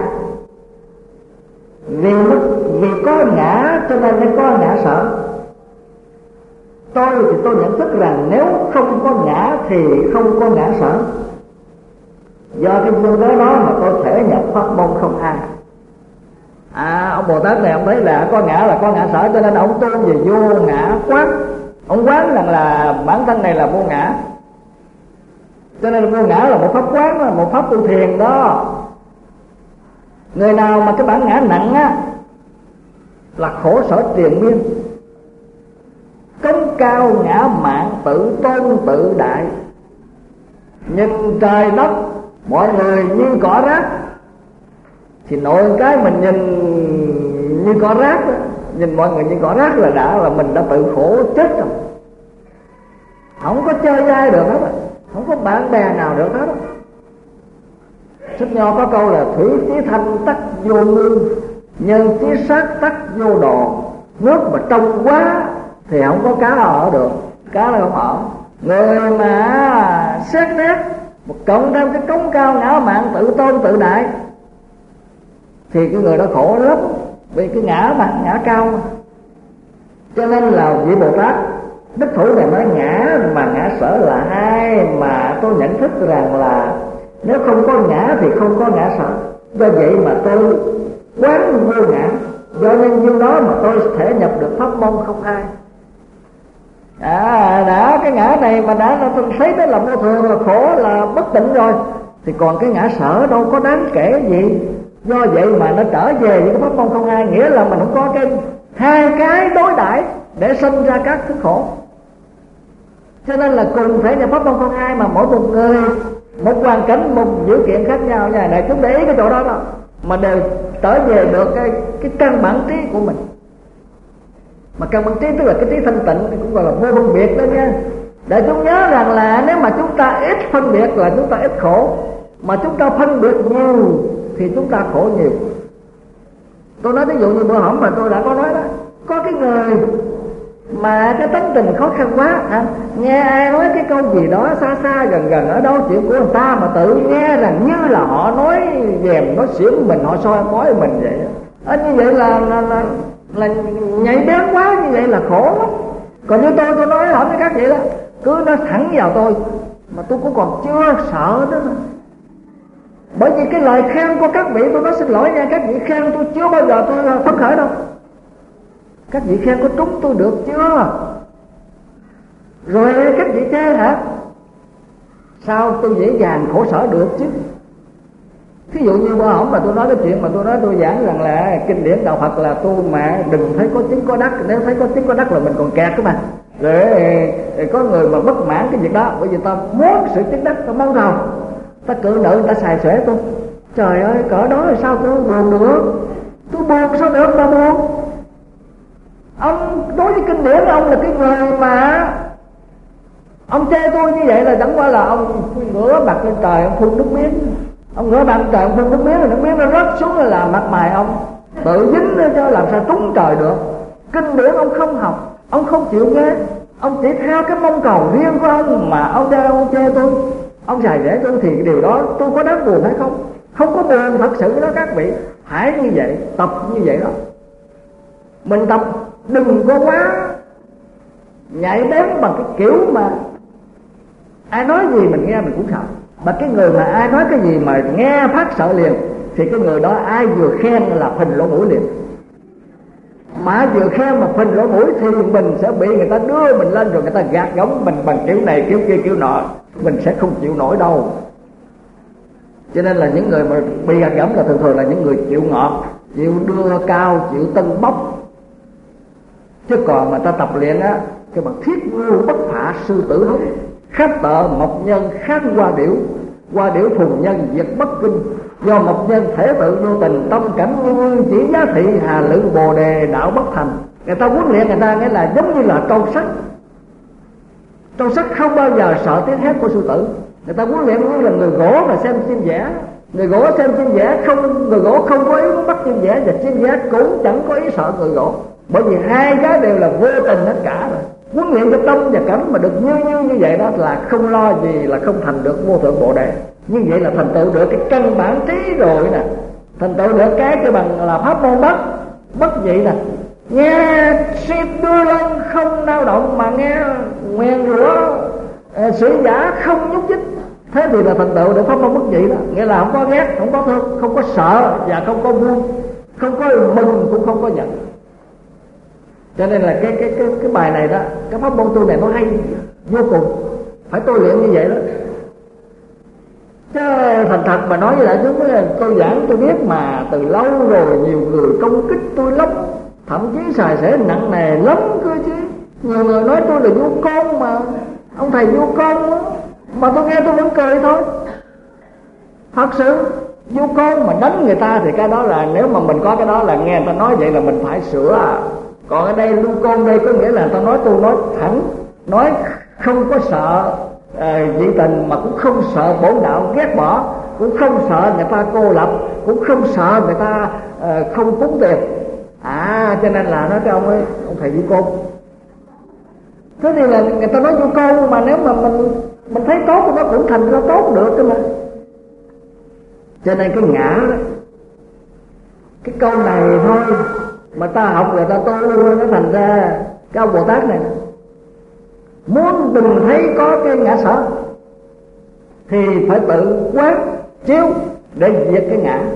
Vì, vì có ngã cho nên mới có ngã sở. Tôi thì tôi nhận thức rằng nếu không có ngã thì không có ngã sở. Do cái vô cớ đó mà tôi thể nhập pháp môn không hai. À, ông Bồ Tát này ông thấy là có ngã là có ngã sở, cho nên ông tu về vô ngã quán. Ông quán rằng là bản thân này là vô ngã, cho nên vô ngã là một pháp quán, là một pháp tu thiền đó. Người nào mà cái bản ngã nặng á là khổ sở triền miên, cống cao ngã mạn, tự tôn tự đại, nhìn trời đất mọi người như cỏ rác, thì nội cái mình nhìn như cỏ rác đó, nhìn mọi người như cỏ rác là đã là mình đã tự khổ chết rồi, không có chơi dai được hết, không có bạn bè nào được hết. Sách Nho có câu là thủy chí thanh tắc vô ngư, nhân chí sát tắc vô đồ. Nước mà trong quá thì không có cá ở được, cá nó không ở. Người mà xét nét một cộng thêm cái cống cao ngã mạn, tự tôn tự đại, thì cái người đó khổ lắm, vì cái ngã mà ngã cao mà. Cho nên là vị Bồ Tát Đức Thủ này nói ngã mà ngã sở là hai, mà tôi nhận thức rằng là nếu không có ngã thì không có ngã sở. Do vậy mà tôi quán vô ngã, do nhân duyên đó mà tôi thể nhập được pháp môn không hai. À, đã cái ngã này mà đã tôi thấy đó là vô thường, là khổ, là bất tịnh rồi, thì còn cái ngã sở đâu có đáng kể gì. Do vậy mà nó trở về với cái pháp môn không hai, nghĩa là mình không có cái hai cái đối đãi để sinh ra các thức khổ. Cho nên là cùng thể nhập pháp môn không hai mà mỗi một người một hoàn cảnh, một điều kiện khác nhau nha. Đại chúng để ý cái chỗ đó đó mà đều trở về được cái cái căn bản trí của mình. Mà căn bản trí tức là cái trí thanh tịnh thì cũng gọi là vô phân biệt đó nha. Để chúng nhớ rằng là nếu mà chúng ta ít phân biệt là chúng ta ít khổ, mà chúng ta phân biệt nhiều thì chúng ta khổ nhiều. Tôi nói ví dụ như bữa hổm mà tôi đã có nói đó, có cái người mà cái tánh tình khó khăn quá à, nghe ai nói cái câu gì đó xa xa gần gần ở đâu chuyện của người ta mà tự nghe rằng như là họ nói dèm nói xỉm mình, họ soi mói mình vậy à, như vậy là là, là là nhạy bén quá, như vậy là khổ lắm. Còn như tôi tôi nói hỏi với các vị đó, cứ nói thẳng vào tôi mà tôi cũng còn chưa sợ đó. Bởi vì cái lời khen của các vị, tôi nói xin lỗi nha, các vị khen tôi chưa bao giờ tôi phấn khởi đâu. Các vị khen có trúng tôi được chưa? Rồi các vị chê hả? Sao tôi dễ dàng khổ sở được chứ? Thí dụ như bữa hổm mà tôi nói cái chuyện mà tôi nói tôi giảng rằng là kinh điển đạo Phật là tu mà đừng thấy có chứng có đắc, nếu thấy có chứng có đắc là mình còn kẹt cơ mà. Rồi có người mà bất mãn cái việc đó, bởi vì ta muốn sự chứng đắc, ta mong cầu, ta cự nữ, ta xài xuể tôi. Trời ơi, cỡ đó thì sao tôi buồn được? Tôi buồn sao được mà buồn? Ông đối với kinh điển ông là cái người mà ông chê tôi như vậy là chẳng qua là ông ngửa mặt lên trời, ông phun nước miếng. Ông ngửa mặt lên trời, ông phun nước miếng, rồi nước miếng nó rớt xuống là mặt mày ông tự dính lên cho làm sao trúng trời được. Kinh điển ông không học, ông không chịu nghe, ông chỉ theo cái mong cầu riêng của ông mà ông chê ông chê tôi, ông xài rễ tôi, thì điều đó tôi có đáng buồn hay không? Không có buồn thật sự đó các vị. Hãy như vậy, tập như vậy đó. Mình tập đừng có quá nhạy bén bằng cái kiểu mà ai nói gì mình nghe mình cũng sợ. Mà cái người mà ai nói cái gì mà nghe phát sợ liền thì cái người đó ai vừa khen là phình lỗ mũi liền. Mà vừa khen mà phình lỗ mũi thì mình sẽ bị người ta đưa mình lên, rồi người ta gạt gẫm mình bằng kiểu này kiểu kia kiểu nọ, mình sẽ không chịu nổi đâu. Cho nên là những người mà bị gạt gẫm là thường thường là những người chịu ngọt, chịu đưa cao, chịu tân bốc. Chứ còn mà ta tập luyện á, cái bằng thiết ngưu bất phả sư tử hống, khát tợ mộc nhân khát hoa điểu, hoa điểu phùng nhân diệt bất kinh. Do mộc nhân thể tự vô tình, tâm cảnh như chỉ giá thị hà lự bồ đề đạo bất thành. Người ta huấn luyện người ta nghĩa là giống như là trâu sắt. Trâu sắt không bao giờ sợ tiếng hét của sư tử. Người ta huấn luyện như là người gỗ mà xem chim vẽ. Người gỗ xem chim vẽ không, người gỗ không có ý muốn bắt chim vẽ, và chim vẽ cũng chẳng có ý sợ người gỗ. Bởi vì hai cái đều là vô tình hết cả rồi. Huấn luyện cho tâm và cảnh mà được như như như vậy đó là không lo gì là không thành được vô thượng bồ đề. Như vậy là thành tựu được cái căn bản trí rồi nè, thành tựu được cái cái bằng là pháp môn bất bất dị nè. Nghe xếp đưa lên không dao động mà nghe nguyền rủa sử giả không nhúc nhích, thế thì là thành tựu được pháp môn bất dị đó. Nghĩa là không có ghét, không có thương, không có sợ và không có vui, không có mừng cũng không có giận. Cho nên là cái cái cái cái bài này đó, cái pháp môn tu này nó hay vô cùng, phải tu luyện như vậy đó. Chứ thành thật mà nói với đại chúng là tôi giảng tôi biết mà từ lâu rồi, nhiều người công kích tôi lắm, thậm chí xài xể nặng nề lắm cơ chứ. Nhiều người nói tôi là vô con mà, ông thầy vô con đó. Mà tôi nghe tôi vẫn cười thôi. Thật sự vô con mà đánh người ta thì cái đó là, nếu mà mình có cái đó là nghe người ta nói vậy là mình phải sửa. Còn ở đây lưu con đây có nghĩa là người ta nói tôi nói thẳng, nói không có sợ à, dị tình, mà cũng không sợ bổn đạo ghét bỏ, cũng không sợ người ta cô lập, cũng không sợ người ta à, không cúng tiền. À cho nên là nói cái ông ấy, ông thầy vô con. Thế thì là người ta nói vô con, mà nếu mà mình mình thấy tốt thì nó cũng thành ra tốt được cơ mà. Cho nên cái ngã đó, cái câu này thôi mà ta học rồi ta tu nó thành ra cái ông Bồ Tát này muốn đừng thấy có cái ngã sở thì phải tự quán chiếu để diệt cái ngã.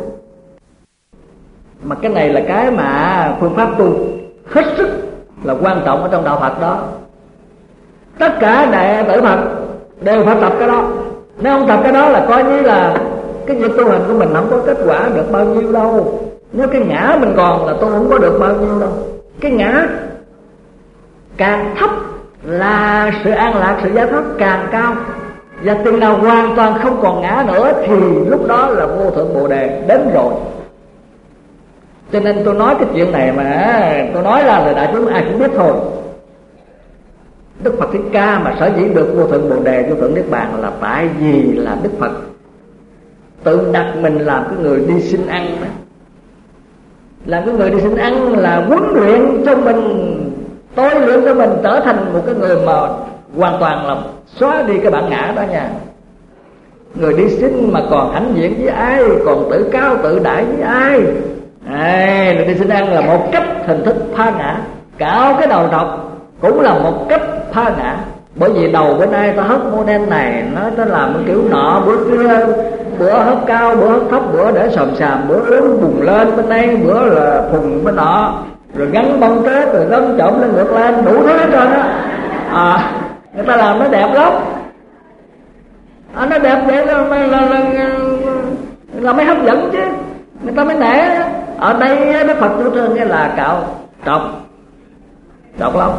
Mà cái này là cái mà phương pháp tu hết sức là quan trọng ở trong đạo Phật đó. Tất cả đệ tử Phật đều phải tập cái đó. Nếu không thật cái đó là coi như là cái việc tu hành của mình không có kết quả được bao nhiêu đâu. Nếu cái ngã mình còn là tu không có được bao nhiêu đâu. Cái ngã càng thấp là sự an lạc, sự giải thoát càng cao. Và chừng nào hoàn toàn không còn ngã nữa thì lúc đó là vô thượng Bồ Đề đến rồi. Cho nên tôi nói cái chuyện này mà tôi nói ra là đại chúng ai cũng biết thôi. Đức Phật Thích Ca mà sở dĩ được vô thượng Bồ Đề, vô thượng Niết Bàn là tại vì là Đức Phật tự đặt mình làm cái người đi xin ăn đó. Làm cái người đi xin ăn là huấn luyện cho mình, tôi luyện cho mình trở thành một cái người mà hoàn toàn là xóa đi cái bản ngã đó nha. Người đi xin mà còn hãnh diện với ai, còn tự cao tự đại với ai. À, người đi xin ăn là một cách hình thức tha ngã. Cạo cái đầu trọc cũng là một cách tha ngã. Bởi vì đầu bữa nay ta hớt model này, nó ta làm cái kiểu nọ, bữa kia bữa hớt cao, bữa hớt thấp, bữa để sòm sàm, bữa uống bùng lên bên đây, bữa là phùng bên nọ, rồi gắn bông trét, rồi gắn trộm lên ngược lên, đủ thứ hết trơn á. À, người ta làm nó đẹp lắm. À, nó đẹp vậy là, là, là, là, là mới hấp dẫn chứ, người ta mới nể. Ở đây Đức Phật chủ trương cái là cạo trọc trọc lắm.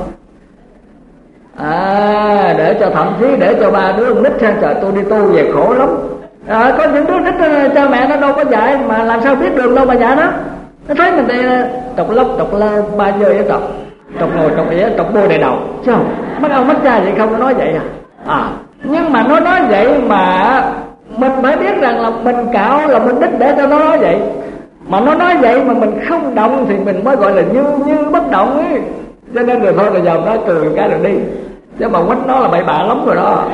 À, để cho thậm chí để cho ba đứa con nít sang trời tôi đi tu về khổ lắm. À, có những đứa nít cha mẹ nó đâu có dạy mà làm sao biết đường đâu mà dạy nó. Nó thấy mình đi trọc lốc trọc lơ ba dơi ở trọc trọc ngồi trọc ỉa trọc bôi đầy đầu chứ không mấy ông mất cha vậy không, nó nói vậy à. À nhưng mà nó nói vậy mà mình phải biết rằng là mình cạo là mục đích để cho nó nói vậy. Mà nó nói vậy mà mình không động thì mình mới gọi là như như bất động ấy. Cho nên rồi thôi là giờ nó cười cái rồi đi, chứ mà quánh nó là bậy bạ lắm rồi đó.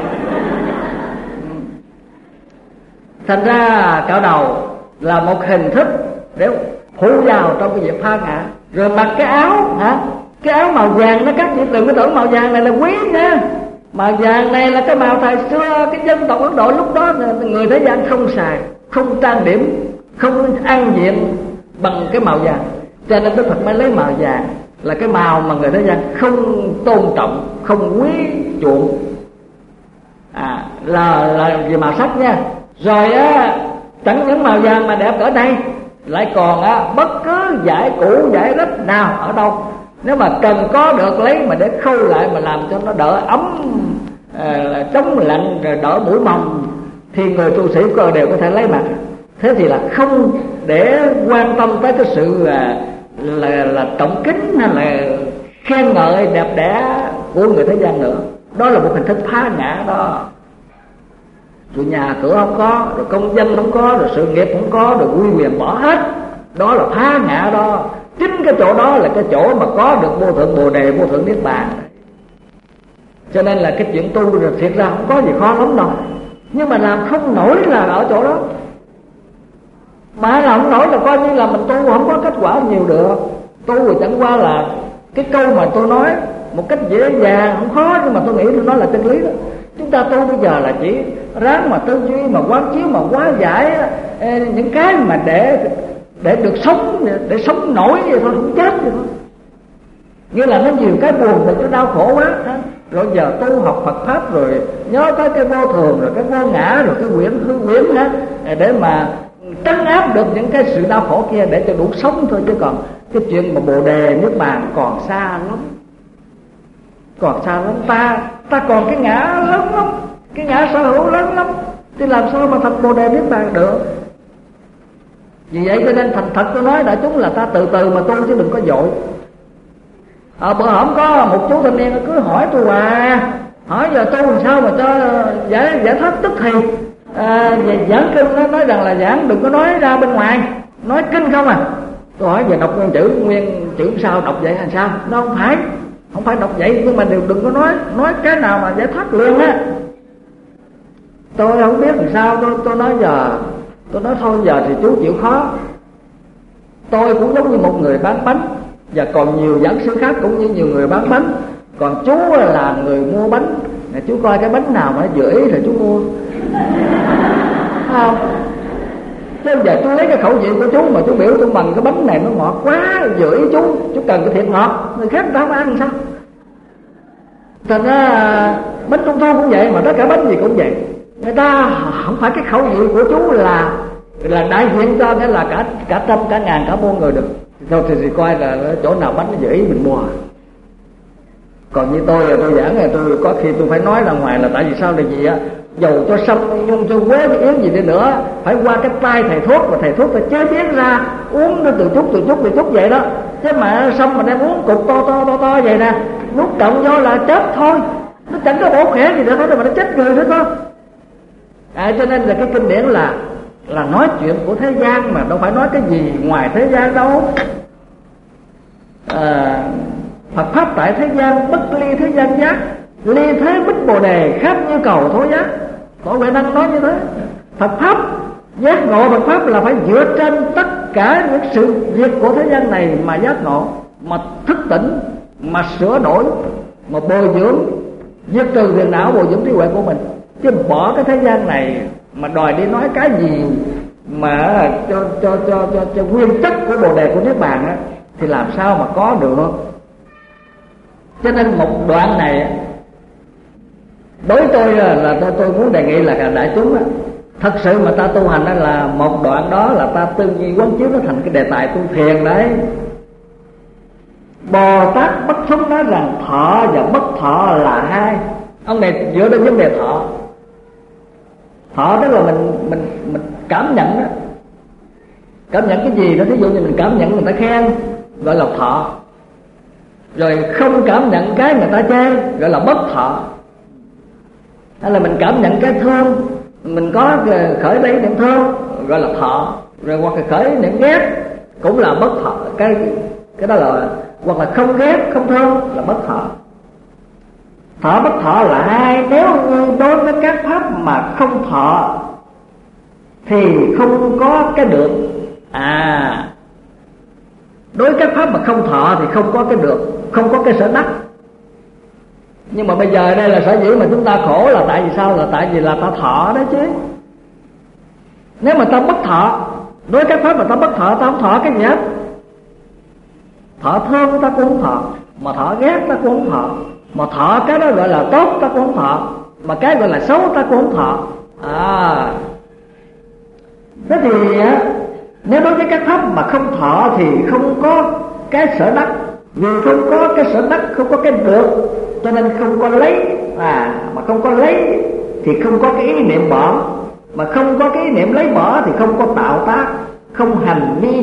Thành ra cạo đầu là một hình thức để phụ vào trong cái việc tha ngã. Rồi mặc cái áo hả, cái áo màu vàng đó, các chị đừng có tưởng màu vàng này là quý nha. Màu vàng này là cái màu thời xưa cái dân tộc Ấn Độ lúc đó người thế gian không xài, không trang điểm, không ăn diện bằng cái màu vàng. Cho nên Đức Phật mới lấy màu vàng là cái màu mà người thế gian không tôn trọng, không quý chuộng. À là là về màu sắc nha. Rồi á, chẳng những màu vàng mà đẹp ở đây, lại còn á bất cứ giải cũ giải rách nào ở đâu, nếu mà cần có được lấy mà để khâu lại mà làm cho nó đỡ ấm, à, chống lạnh rồi đỡ mũi mồng thì người tu sĩ cơ đều có thể lấy mặc. Thế thì là không để quan tâm tới cái sự là là, là trọng kính hay là khen ngợi đẹp đẽ của người thế gian nữa. Đó là một hình thức phá ngã đó. Rồi nhà cửa không có, rồi công danh không có, rồi sự nghiệp không có, rồi uy quyền bỏ hết. Đó là phá ngã đó. Chính cái chỗ đó là cái chỗ mà có được vô thượng Bồ Đề, vô thượng Niết Bàn. Cho nên là cái chuyện tu rồi thiệt ra không có gì khó lắm đâu. Nhưng mà làm không nổi là ở chỗ đó. Mà làm không nổi là coi như là mình tu không có kết quả nhiều được. Tu rồi chẳng qua là cái câu mà tôi nói một cách dễ dàng, không khó, nhưng mà tôi nghĩ tôi nói là chân lý đó. Chúng ta tu bây giờ là chỉ ráng mà tư duy, mà quán chiếu, mà hóa giải những cái mà để để được sống, để sống nổi vậy thôi, không chết vậy thôi. Như là nó nhiều cái buồn và cái đau khổ quá đó. Rồi giờ tu học Phật Pháp rồi nhớ tới cái vô thường, rồi cái vô ngã, rồi cái quyển hư quyển hết, để mà trấn áp được những cái sự đau khổ kia để cho đủ sống thôi. Chứ còn cái chuyện mà Bồ Đề Niết Bàn còn xa lắm, còn xa lắm. Ta ta còn cái ngã lớn lắm, cái ngã sở hữu lớn lắm, thì làm sao mà thành Bồ Đề Niết Bàn được. Vì vậy cho nên thành thật tôi nói đại chúng là ta từ từ mà tu chứ đừng có vội. À, bữa hổm có một chú thanh niên cứ hỏi tôi hoài, hỏi giờ tu làm sao mà cho giải giải thoát tức thì. À, về giảng kinh nó nói rằng là giảng đừng có nói ra bên ngoài, nói kinh không à. Tôi hỏi về đọc nguyên chữ, nguyên chữ sao đọc vậy hay sao? Nó không phải, không phải đọc vậy, nhưng mà đều đừng có nói nói cái nào mà giải thoát liền á. Tôi không biết làm sao, tôi tôi nói giờ tôi nói thôi giờ thì chú chịu khó. Tôi cũng giống như một người bán bánh, và còn nhiều giảng sư khác cũng như nhiều người bán bánh. Còn chú là người mua bánh, chú coi cái bánh nào mà dễ thì chú mua. Không, chứ giờ chú lấy cái khẩu vị của chú mà chú biểu tôi bằng cái bánh này nó ngọt quá, dễ chú, chú cần cái thiệt ngọt, người khác người ta không ăn sao. Thành ra bánh trung thu cũng vậy, mà tất cả bánh gì cũng vậy. Người ta không phải cái khẩu vị của chú là là đại diện cho cái là cả cả trăm cả ngàn cả muôn người được. Thôi thì, thì coi là chỗ nào bánh nó dễ ý mình mua. Còn như tôi là tôi giảng là tôi có khi tôi phải nói ra ngoài là tại vì sao là gì á, dầu cho sâm nhung cho quế cái yến gì đi nữa phải qua cái tay thầy thuốc, và thầy thuốc phải chế biến ra uống nó từ chút từ chút từ chút vậy đó. Chứ mà xong mà đem uống cục to to to to vậy nè, nuốt trọng vô là chết thôi, nó chẳng có bổ khỏe gì nữa thôi mà nó chết người nữa thôi. À, cho nên là cái kinh điển là là nói chuyện của thế gian mà đâu phải nói cái gì ngoài thế gian đâu. À, Phật pháp tại thế gian bất ly thế gian giác, ly thế bích bồ đề khác như cầu thối giác. Tổ Huệ Năng nói như thế. Phật pháp giác ngộ, Phật pháp là phải dựa trên tất cả những sự việc của thế gian này mà giác ngộ, mà thức tỉnh, mà sửa đổi, mà bồi dưỡng, diệt trừ phiền não, bồi dưỡng trí huệ của mình. Chứ bỏ cái thế gian này mà đòi đi nói cái gì mà cho cho cho cho, cho nguyên chất của bồ đề của niết bàn á, thì làm sao mà có được. Cho nên một đoạn này đối với tôi là tôi, tôi muốn đề nghị là đại chúng á, thật sự mà ta tu hành là một đoạn đó là ta tư duy quán chiếu nó thành cái đề tài tu thiền đấy. Bồ Tát Bất Xúc nói rằng thọ và bất thọ là hai. Ông này dựa đến vấn đề thọ. Thọ tức là mình mình mình cảm nhận đó, cảm nhận cái gì đó. Thí dụ như mình cảm nhận người ta khen gọi là thọ, rồi không cảm nhận cái người ta chê gọi là bất thọ. Hay là mình cảm nhận cái thương, mình có khởi lấy niệm thương gọi là thọ, rồi hoặc là khởi niệm ghét cũng là bất thọ. Cái cái đó là hoặc là không ghét không thương là bất thọ. Thọ bất thọ là hai. Nếu như đối với các pháp mà không thọ thì không có cái được. À, đối với các pháp mà không thọ thì không có cái được, không có cái sở đắc. Nhưng mà bây giờ đây là sở dĩ mà chúng ta khổ là tại vì sao? Là tại vì là ta thọ đó chứ. Nếu mà ta bất thọ, đối với các pháp mà ta bất thọ, ta không thọ cái gì hết. Thọ thương ta cũng không thọ, mà thọ ghét ta cũng không thọ, mà thọ cái đó gọi là tốt ta cũng không thọ, mà cái gọi là xấu ta cũng không thọ. À, thế thì nếu đối với các pháp mà không thọ thì không có cái sở đắc. Vì không có cái sở đắc, không có cái được, cho nên không có lấy. À, mà không có lấy thì không có cái ý niệm bỏ, mà không có cái ý niệm lấy bỏ thì không có tạo tác, không hành vi.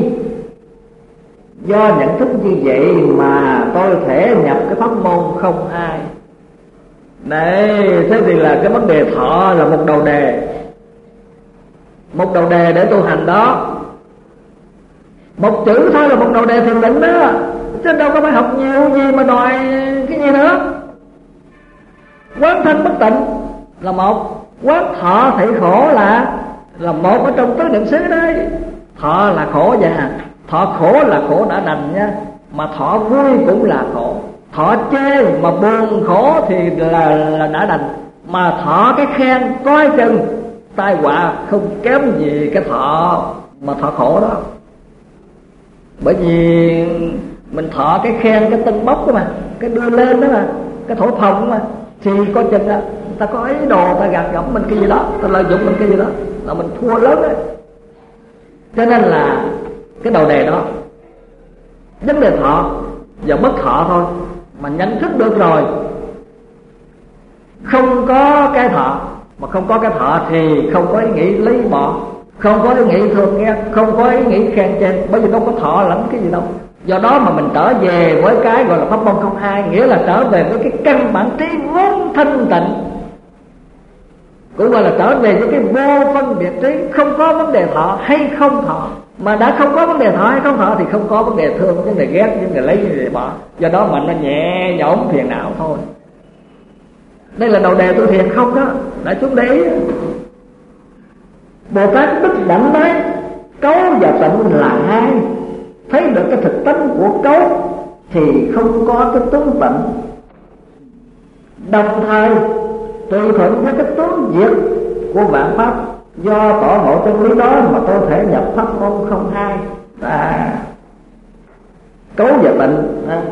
Do nhận thức như vậy mà tôi thể nhập cái pháp môn không hai. Đấy, thế thì là cái vấn đề thọ là một đầu đề, một đầu đề để tu hành đó. Một chữ thôi là một đầu đề thiền định đó, chứ đâu có phải học nhiều gì mà đòi cái gì nữa. Quán thanh bất tịnh là một, quán thọ thị khổ là là một ở trong tứ niệm xứ đấy. Thọ là khổ dạ, thọ khổ là khổ đã đành nha, mà thọ vui cũng là khổ. Thọ chê mà buồn khổ thì là là đã đành, mà thọ cái khen coi chừng tai họa không kém gì cái thọ mà thọ khổ đó. Bởi vì mình thọ cái khen, cái tân bốc đó mà, cái đưa lên đó mà, cái thổi phồng mà, thì coi chừng là người ta có ý đồ, ta gạt gẫm mình cái gì đó, ta lợi dụng mình cái gì đó là mình thua lớn đấy. Cho nên là cái đầu đề đó, vấn đề thọ và bất thọ thôi, mà nhận thức được rồi, không có cái thọ, mà không có cái thọ thì không có ý nghĩ lấy bỏ, không có ý nghĩ thương ghét, không có ý nghĩ khen chê, bởi vì đâu có thọ lắm cái gì đâu. Do đó mà mình trở về với cái gọi là pháp môn không hai, nghĩa là trở về với cái căn bản trí vốn thanh tịnh, cũng gọi là trở về với cái vô phân biệt trí, không có vấn đề thọ hay không thọ. Mà đã không có vấn đề thọ hay không thọ thì không có vấn đề thương, vấn đề ghét, vấn đề lấy, vấn đề bỏ. Do đó mà nó nhẹ nhõm phiền não thôi. Đây là đầu đề tu thiền không đó, đại chúng để ý. Bồ Tát Đức Đảnh nói cấu và tịnh là hai. Thấy được cái thực tánh của cấu thì không có cái tướng tịnh. Đồng thời tùy thuận với cái tướng diệt của vạn pháp. Do tỏ ngộ chân lý đó mà tôi thể nhập pháp môn không hai. À, cấu và tịnh à,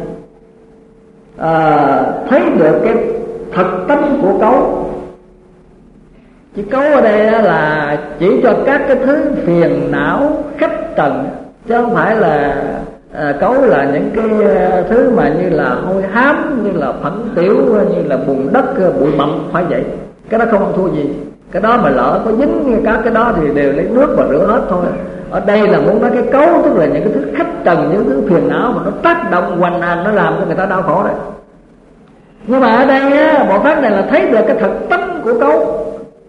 à, thấy được cái thực tánh của cấu Chữ cấu ở đây là chỉ cho các cái thứ phiền não khách trần, chứ không phải là à, cấu là những cái thứ mà như là hôi hám, như là phẫn tiểu, như là bùn đất, bụi bặm, phải vậy. Cái đó không thua gì. Cái đó mà lỡ có dính các cái đó thì đều lấy nước và rửa hết thôi. Ở đây là muốn nói cái cấu, tức là những cái thứ khách trần, những thứ phiền não mà nó tác động hoành hành, nó làm cho người ta đau khổ đấy. Nhưng mà ở đây á, Bồ Tát này là thấy được cái thật tánh của cấu.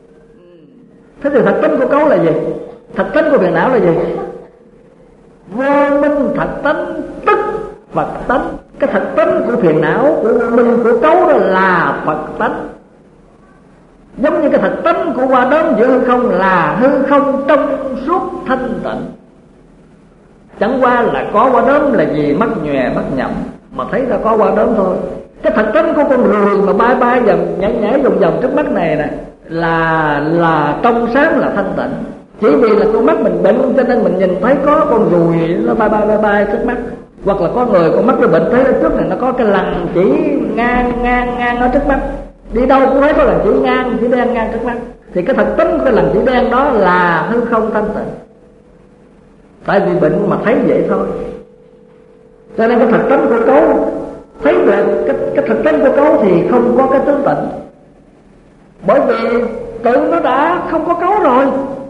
Thế thì thật tánh của cấu là gì? Thật tánh của phiền não là gì? Vô minh thật tánh tức Phật tánh. Cái thật tánh của phiền não, của vô minh, của cấu đó là Phật tánh. Giống như cái thật tánh của hoa đốm giữa hư không là hư không trong suốt thanh tịnh. Chẳng qua là có hoa đốm là gì? Mắt nhòe mắt nhậm mà thấy ra có hoa đốm thôi. Cái thật tánh của con ruồi mà bay bay vòng nhảy nhảy vòng vòng trước mắt này nè là là trong sáng, là thanh tịnh. Chỉ vì là con mắt mình bệnh cho nên mình nhìn thấy có con ruồi nó bay bay bay bay trước mắt, hoặc là có người con mắt nó bệnh thấy ở trước này nó có cái lằn chỉ ngang ngang ngang ở trước mắt, đi đâu cũng thấy có lằn chỉ ngang chỉ đen ngang trước mắt. Thì cái thật tính của cái lằn chỉ đen đó là hư không thanh tịnh. Tại vì bệnh mà thấy vậy thôi. Cho nên cái thật tính của cấu thấy được cái, cái thực tính của cấu thì không có cái tướng tịnh. Bởi vì tự nó đã không có cấu rồi.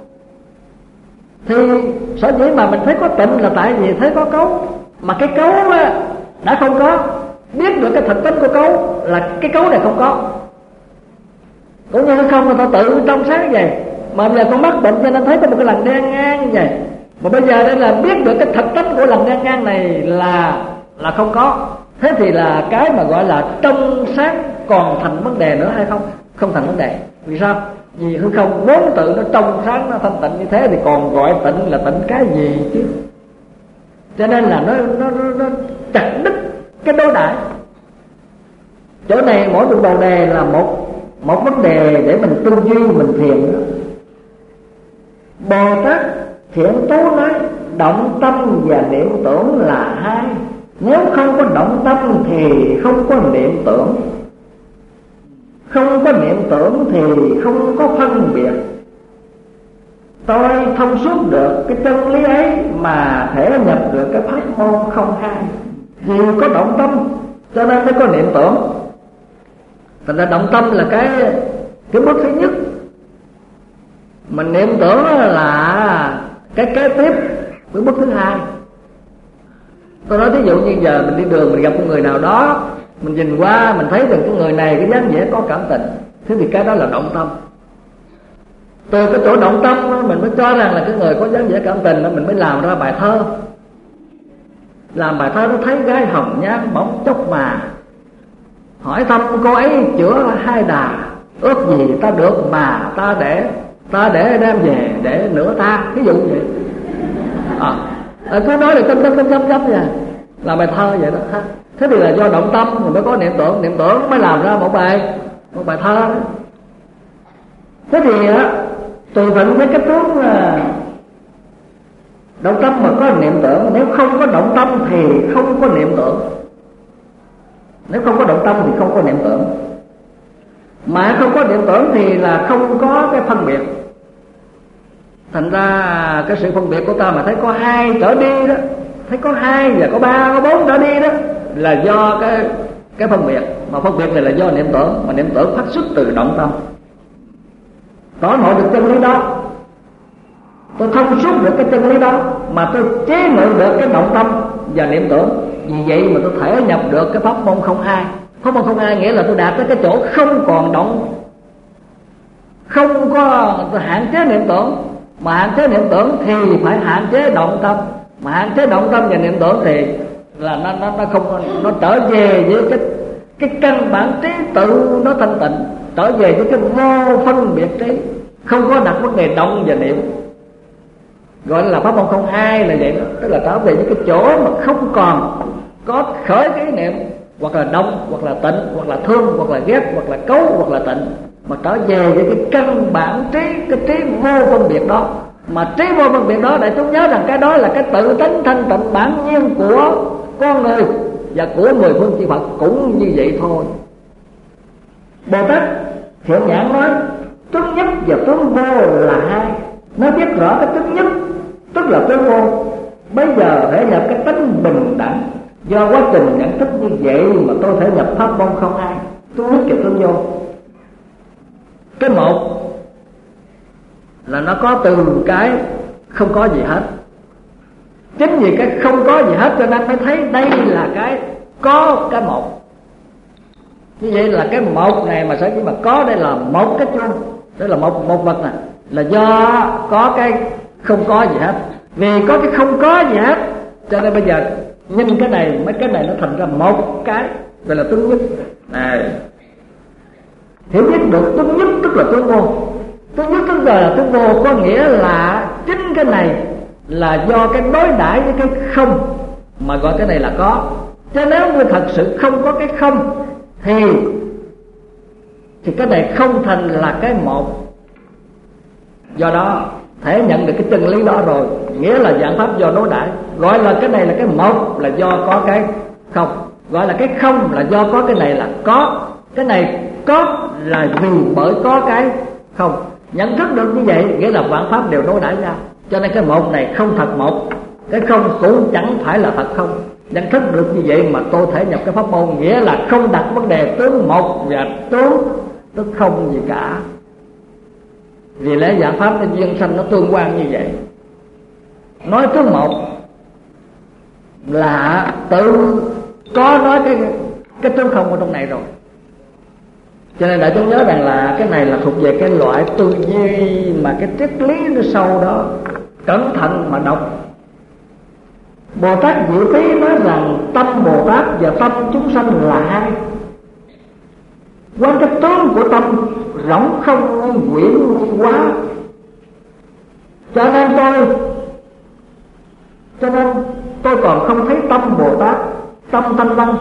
Thì sở dĩ mà mình thấy có tịnh là tại vì thấy có cấu. Mà cái cấu đã không có, biết được cái thực tính của cấu là cái cấu này không có. Cũng như không người ta tự trong sáng vậy. Mà bây giờ con mắt bệnh cho nên thấy có một cái lằn đen ngang vậy. Mà bây giờ đây là biết được cái thực tính của lằn đen ngang này là là không có. Thế thì là cái mà gọi là trong sáng còn thành vấn đề nữa hay không? Không thành vấn đề. Vì sao? Vì hư không vốn tự nó trong sáng, nó thanh tịnh như thế thì còn gọi tịnh là tịnh cái gì chứ? Cho nên là nó nó nó, nó chặt đứt cái đối đãi. Chỗ này mỗi một đầu đề là một một vấn đề để mình tư duy, mình thiền nữa. Bồ Tát Thiện Tố nói động tâm và niệm tưởng là hai. Nếu không có động tâm thì không có niệm tưởng, không có niệm tưởng thì không có phân biệt. Tôi thông suốt được cái chân lý ấy mà thể nhập được cái pháp môn không hai. Vì có động tâm cho nên mới có niệm tưởng. Thành ra động tâm là cái cái bước thứ nhất. Mình niệm tưởng là cái kế tiếp, cái bước thứ hai. Tôi nói thí dụ như giờ mình đi đường, mình gặp một người nào đó, mình nhìn qua mình thấy rằng cái người này cái dáng vẻ có cảm tình, thế thì cái đó là động tâm. Từ cái chỗ động tâm đó, mình mới cho rằng là cái người có dáng vẻ cảm tình đó, mình mới làm ra bài thơ. Làm bài thơ nó thấy gái hồng nhan bóng chốc mà, hỏi thăm cô ấy chữa hai đà, ước gì ta được mà ta để ta để đem về để nửa ta, ví dụ vậy. À, à, cứ nói là tâm tâm tâm tâm tâm vậy, làm bài thơ vậy đó ha. Thế thì là do động tâm mình mới có niệm tưởng, niệm tưởng mới làm ra một bài một bài thơ đó. Thế thì á, tùy thuận với cái tướng là động tâm mà có niệm tưởng, nếu không có động tâm thì không có niệm tưởng. Nếu không có động tâm thì không có niệm tưởng. Mà không có niệm tưởng thì là không có cái phân biệt. Thành ra cái sự phân biệt của ta mà thấy có hai trở đi đó, thấy có hai và có ba, có bốn trở đi đó là do cái cái phân biệt. Mà phân biệt này là do niệm tưởng, mà niệm tưởng phát xuất từ động tâm. Có nội được chân lý đó, tôi thông suốt được cái chân lý đó, mà tôi chế ngự được cái động tâm và niệm tưởng. Vì vậy mà tôi thể nhập được cái pháp môn không hai. Pháp môn không hai nghĩa là tôi đạt tới cái chỗ không còn động, không có hạn chế niệm tưởng. Mà hạn chế niệm tưởng thì phải hạn chế động tâm. Mà hạn chế động tâm và niệm tưởng thì là nó nó nó không nó trở về với cái cái căn bản trí tự nó thanh tịnh, trở về với cái vô phân biệt trí, không có đặt vấn đề động và niệm. Gọi là pháp môn không hai là vậy đó, tức là trở về với cái chỗ mà không còn có khởi cái ý niệm, hoặc là động, hoặc là tịnh, hoặc là thương, hoặc là ghét, hoặc là cấu, hoặc là tịnh, mà trở về với cái căn bản trí, cái trí vô phân biệt đó. Mà trí vô phân biệt đó, đại chúng nhớ rằng cái đó là cái tự tánh thanh tịnh bản nhiên của con người và của mười phương chư Phật cũng như vậy thôi. Bồ Tát Thiện Nhãn nói tướng nhất và tướng vô là hai. Nó biết rõ cái tướng nhất tức là tướng vô. Bây giờ thể nhập cái tính bình đẳng. Do quá trình nhận thức như vậy mà tôi thể nhập pháp môn không hai, tướng nhất và tướng vô. Cái một là nó có từ cái không có gì hết. Chính vì cái không có gì hết cho nên mới thấy đây là cái có cái một. Như vậy là cái một này mà sở dĩ mà có đây là một cái chung, đây là một một vật này, là do có cái không có gì hết. Vì có cái không có gì hết cho nên bây giờ nhìn cái này mấy cái này nó thành ra một cái, gọi là tướng nhất. Này, hiểu biết được tướng nhất tức là tướng vô. Tướng nhất tức là tướng vô, có nghĩa là chính cái này là do cái đối đãi với cái không mà gọi cái này là có. Chứ nếu như thật sự không có cái không thì thì cái này không thành là cái một. Do đó thể nhận được cái chân lý đó rồi, nghĩa là dạng pháp do đối đãi. Gọi là cái này là cái một là do có cái không, gọi là cái không là do có cái này là có. Cái này có là vì bởi có cái không. Nhận thức được như vậy nghĩa là vạn pháp đều đối đãi nhau. Cho nên cái một này không thật một, cái không cũng chẳng phải là thật không. Nhận thức được như vậy mà tôi thể nhập cái pháp môn, nghĩa là không đặt vấn đề tướng một và tướng tức không gì cả. Vì lẽ dạng pháp nó duyên sanh nó tương quan như vậy. Nói tướng một là tự có nói cái cái tướng không ở trong này rồi. Cho nên đại chúng nhớ rằng là cái này là thuộc về cái loại tư duy mà cái triết lý nó sâu đó, cẩn thận mà đọc. Bồ Tát Diệu Thí nói rằng tâm Bồ Tát và tâm chúng sanh là hai. Quan cái tướng của tâm rỗng không quyển quá. Cho nên tôi Cho nên tôi còn không thấy tâm Bồ Tát, tâm thanh văn.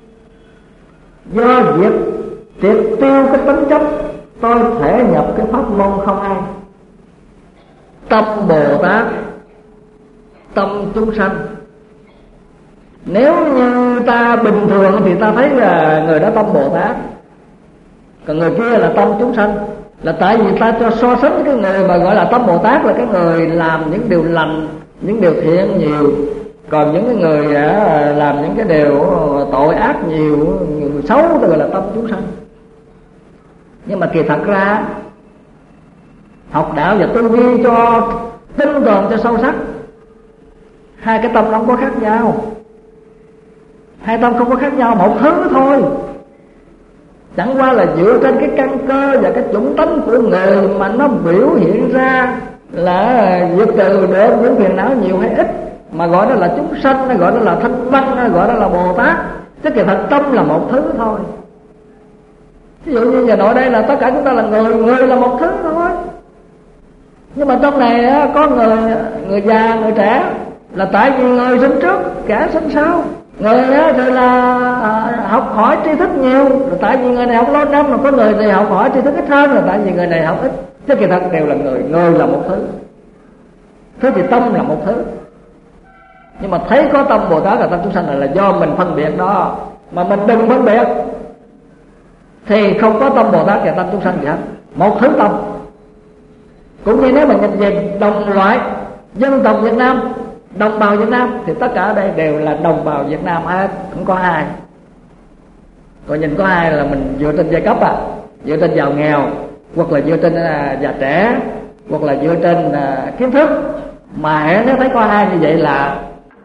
Do việc triệt tiêu cái tính chấp, tôi thể nhập cái pháp môn không hai. Tâm Bồ Tát, tâm chúng sanh. Nếu như ta bình thường thì ta thấy là người đó tâm Bồ Tát, còn người kia là tâm chúng sanh. Là tại vì ta cho so sánh cái người mà gọi là tâm Bồ Tát là cái người làm những điều lành, những điều thiện nhiều. Còn những cái người làm những cái điều tội ác nhiều, người xấu ta gọi là tâm chúng sanh. Nhưng mà kỳ thật ra học đạo và tư duy cho tinh tường cho sâu sắc, hai cái tâm không có khác nhau. Hai tâm không có khác nhau, một thứ thôi. Chẳng qua là dựa trên cái căn cơ và cái chủng tánh của người mà nó biểu hiện ra là diệt trừ được những phiền não nhiều hay ít, mà gọi đó là chúng sanh, gọi đó là thanh văn, gọi đó là Bồ Tát. Chứ kỳ thật tâm là một thứ thôi. Ví dụ như giờ nội đây là tất cả chúng ta là người, người là một thứ thôi. Nhưng mà trong này có người người già, người trẻ, là tại vì người sinh trước, kẻ sinh sau. Người thì là học hỏi tri thức nhiều, là tại vì người này học lâu năm, mà có người thì học hỏi tri thức ít hơn, là tại vì người này học ít. Chứ kỳ thật đều là người, người là một thứ. Thế thì tâm là một thứ. Nhưng mà thấy có tâm Bồ Tát là tâm chúng sanh là, là do mình phân biệt đó. Mà mình đừng phân biệt thì không có tâm Bồ Tát và tâm chúng sanh gì hết. Một thứ tâm. Cũng như nếu mà nhìn về đồng loại dân tộc Việt Nam, đồng bào Việt Nam, thì tất cả ở đây đều là đồng bào Việt Nam hết, không có ai. Còn nhìn có ai là mình dựa trên giai cấp à, dựa trên giàu nghèo, hoặc là dựa trên uh, già trẻ, hoặc là dựa trên uh, kiến thức. Mà nếu thấy có ai như vậy là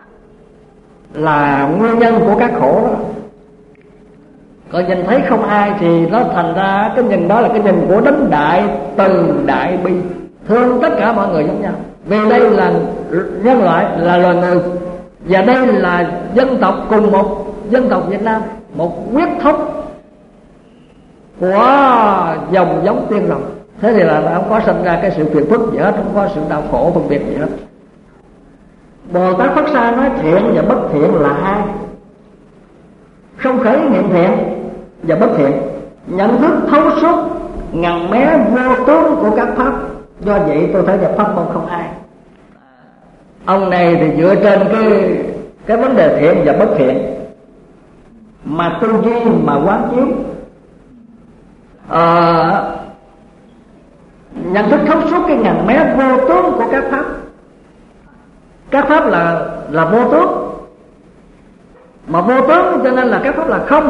là nguyên nhân của các khổ đó. Còn nhìn thấy không ai thì nó thành ra cái nhìn đó là cái nhìn của đấng đại từ đại bi, thương tất cả mọi người giống nhau. Vì đây là nhân loại, là loài người, và đây là dân tộc cùng một dân tộc Việt Nam, một huyết thống của dòng giống tiên rồng. Thế thì là không có sinh ra cái sự phiền phức gì hết, không có sự đau khổ phân biệt gì hết. Bồ Tát Pháp Sa nói thiện và bất thiện là hai. Không khởi niệm thiện và bất thiện, nhận thức thấu suốt ngần mé vô tướng của các pháp. Do vậy tôi thấy nhập pháp môn không hai. Ông này thì dựa trên cái cái vấn đề thiện và bất thiện mà tư duy mà quán chiếu. À, nhận thức thấu suốt cái ngàn mé vô tướng của các pháp. Các pháp là là vô tướng, mà vô tướng cho nên là các pháp là không.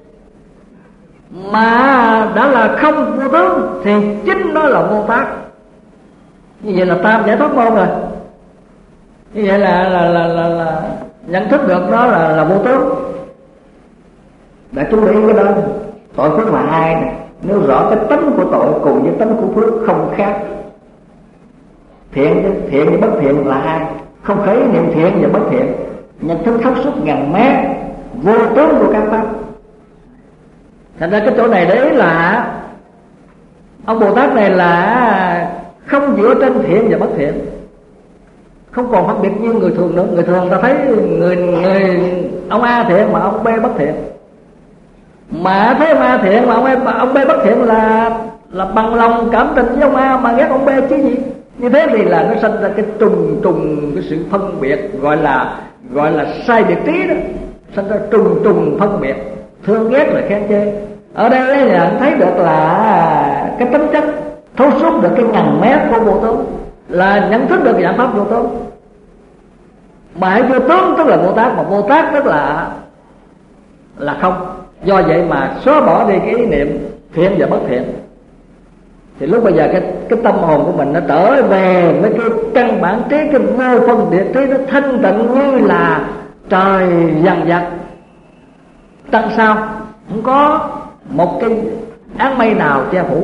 Mà đã là không vô tướng thì chính nó là vô tác. Như vậy là tam giải thoát môn rồi. Như vậy là là là là, là nhận thức được nó là là vô tướng. Đã chú ý cái đó. Tội phước là hai này. Nếu rõ cái tánh của tội cùng với tánh của phước không khác. Thiện với thiện với bất thiện là hai. Không khởi niệm thiện và bất thiện. Nhận thức thấu suốt ngàn mé vô tướng của các pháp. Thành ra cái chỗ này đấy là ông Bồ Tát này là không dựa trên thiện và bất thiện, không còn phân biệt như người thường nữa. Người thường ta thấy người người ông A thiện mà ông B bất thiện, mà thấy ông A thiện mà ông A, ông B bất thiện là là bằng lòng cảm tình với ông A mà ghét ông B chứ gì. Như thế thì là nó sinh ra cái trùng trùng cái sự phân biệt, gọi là gọi là sai biệt trí đó, sinh ra trùng trùng phân biệt, thương ghét rồi khen chê. Ở đây là thấy được là cái tính chất thấu suốt được cái ngàn mét của vô tướng, là nhận thức được dạng pháp vô tướng. Mà vô tướng tức là Bồ Tát, mà Bồ Tát tức là là không. Do vậy mà xóa bỏ đi cái ý niệm thiện và bất thiện, thì lúc bây giờ cái cái tâm hồn của mình nó trở về với cái căn bản trí, cái vô phân biệt trí, nó thanh tịnh như là trời dằn dặt trăng sao, không có một cái áng mây nào che phủ.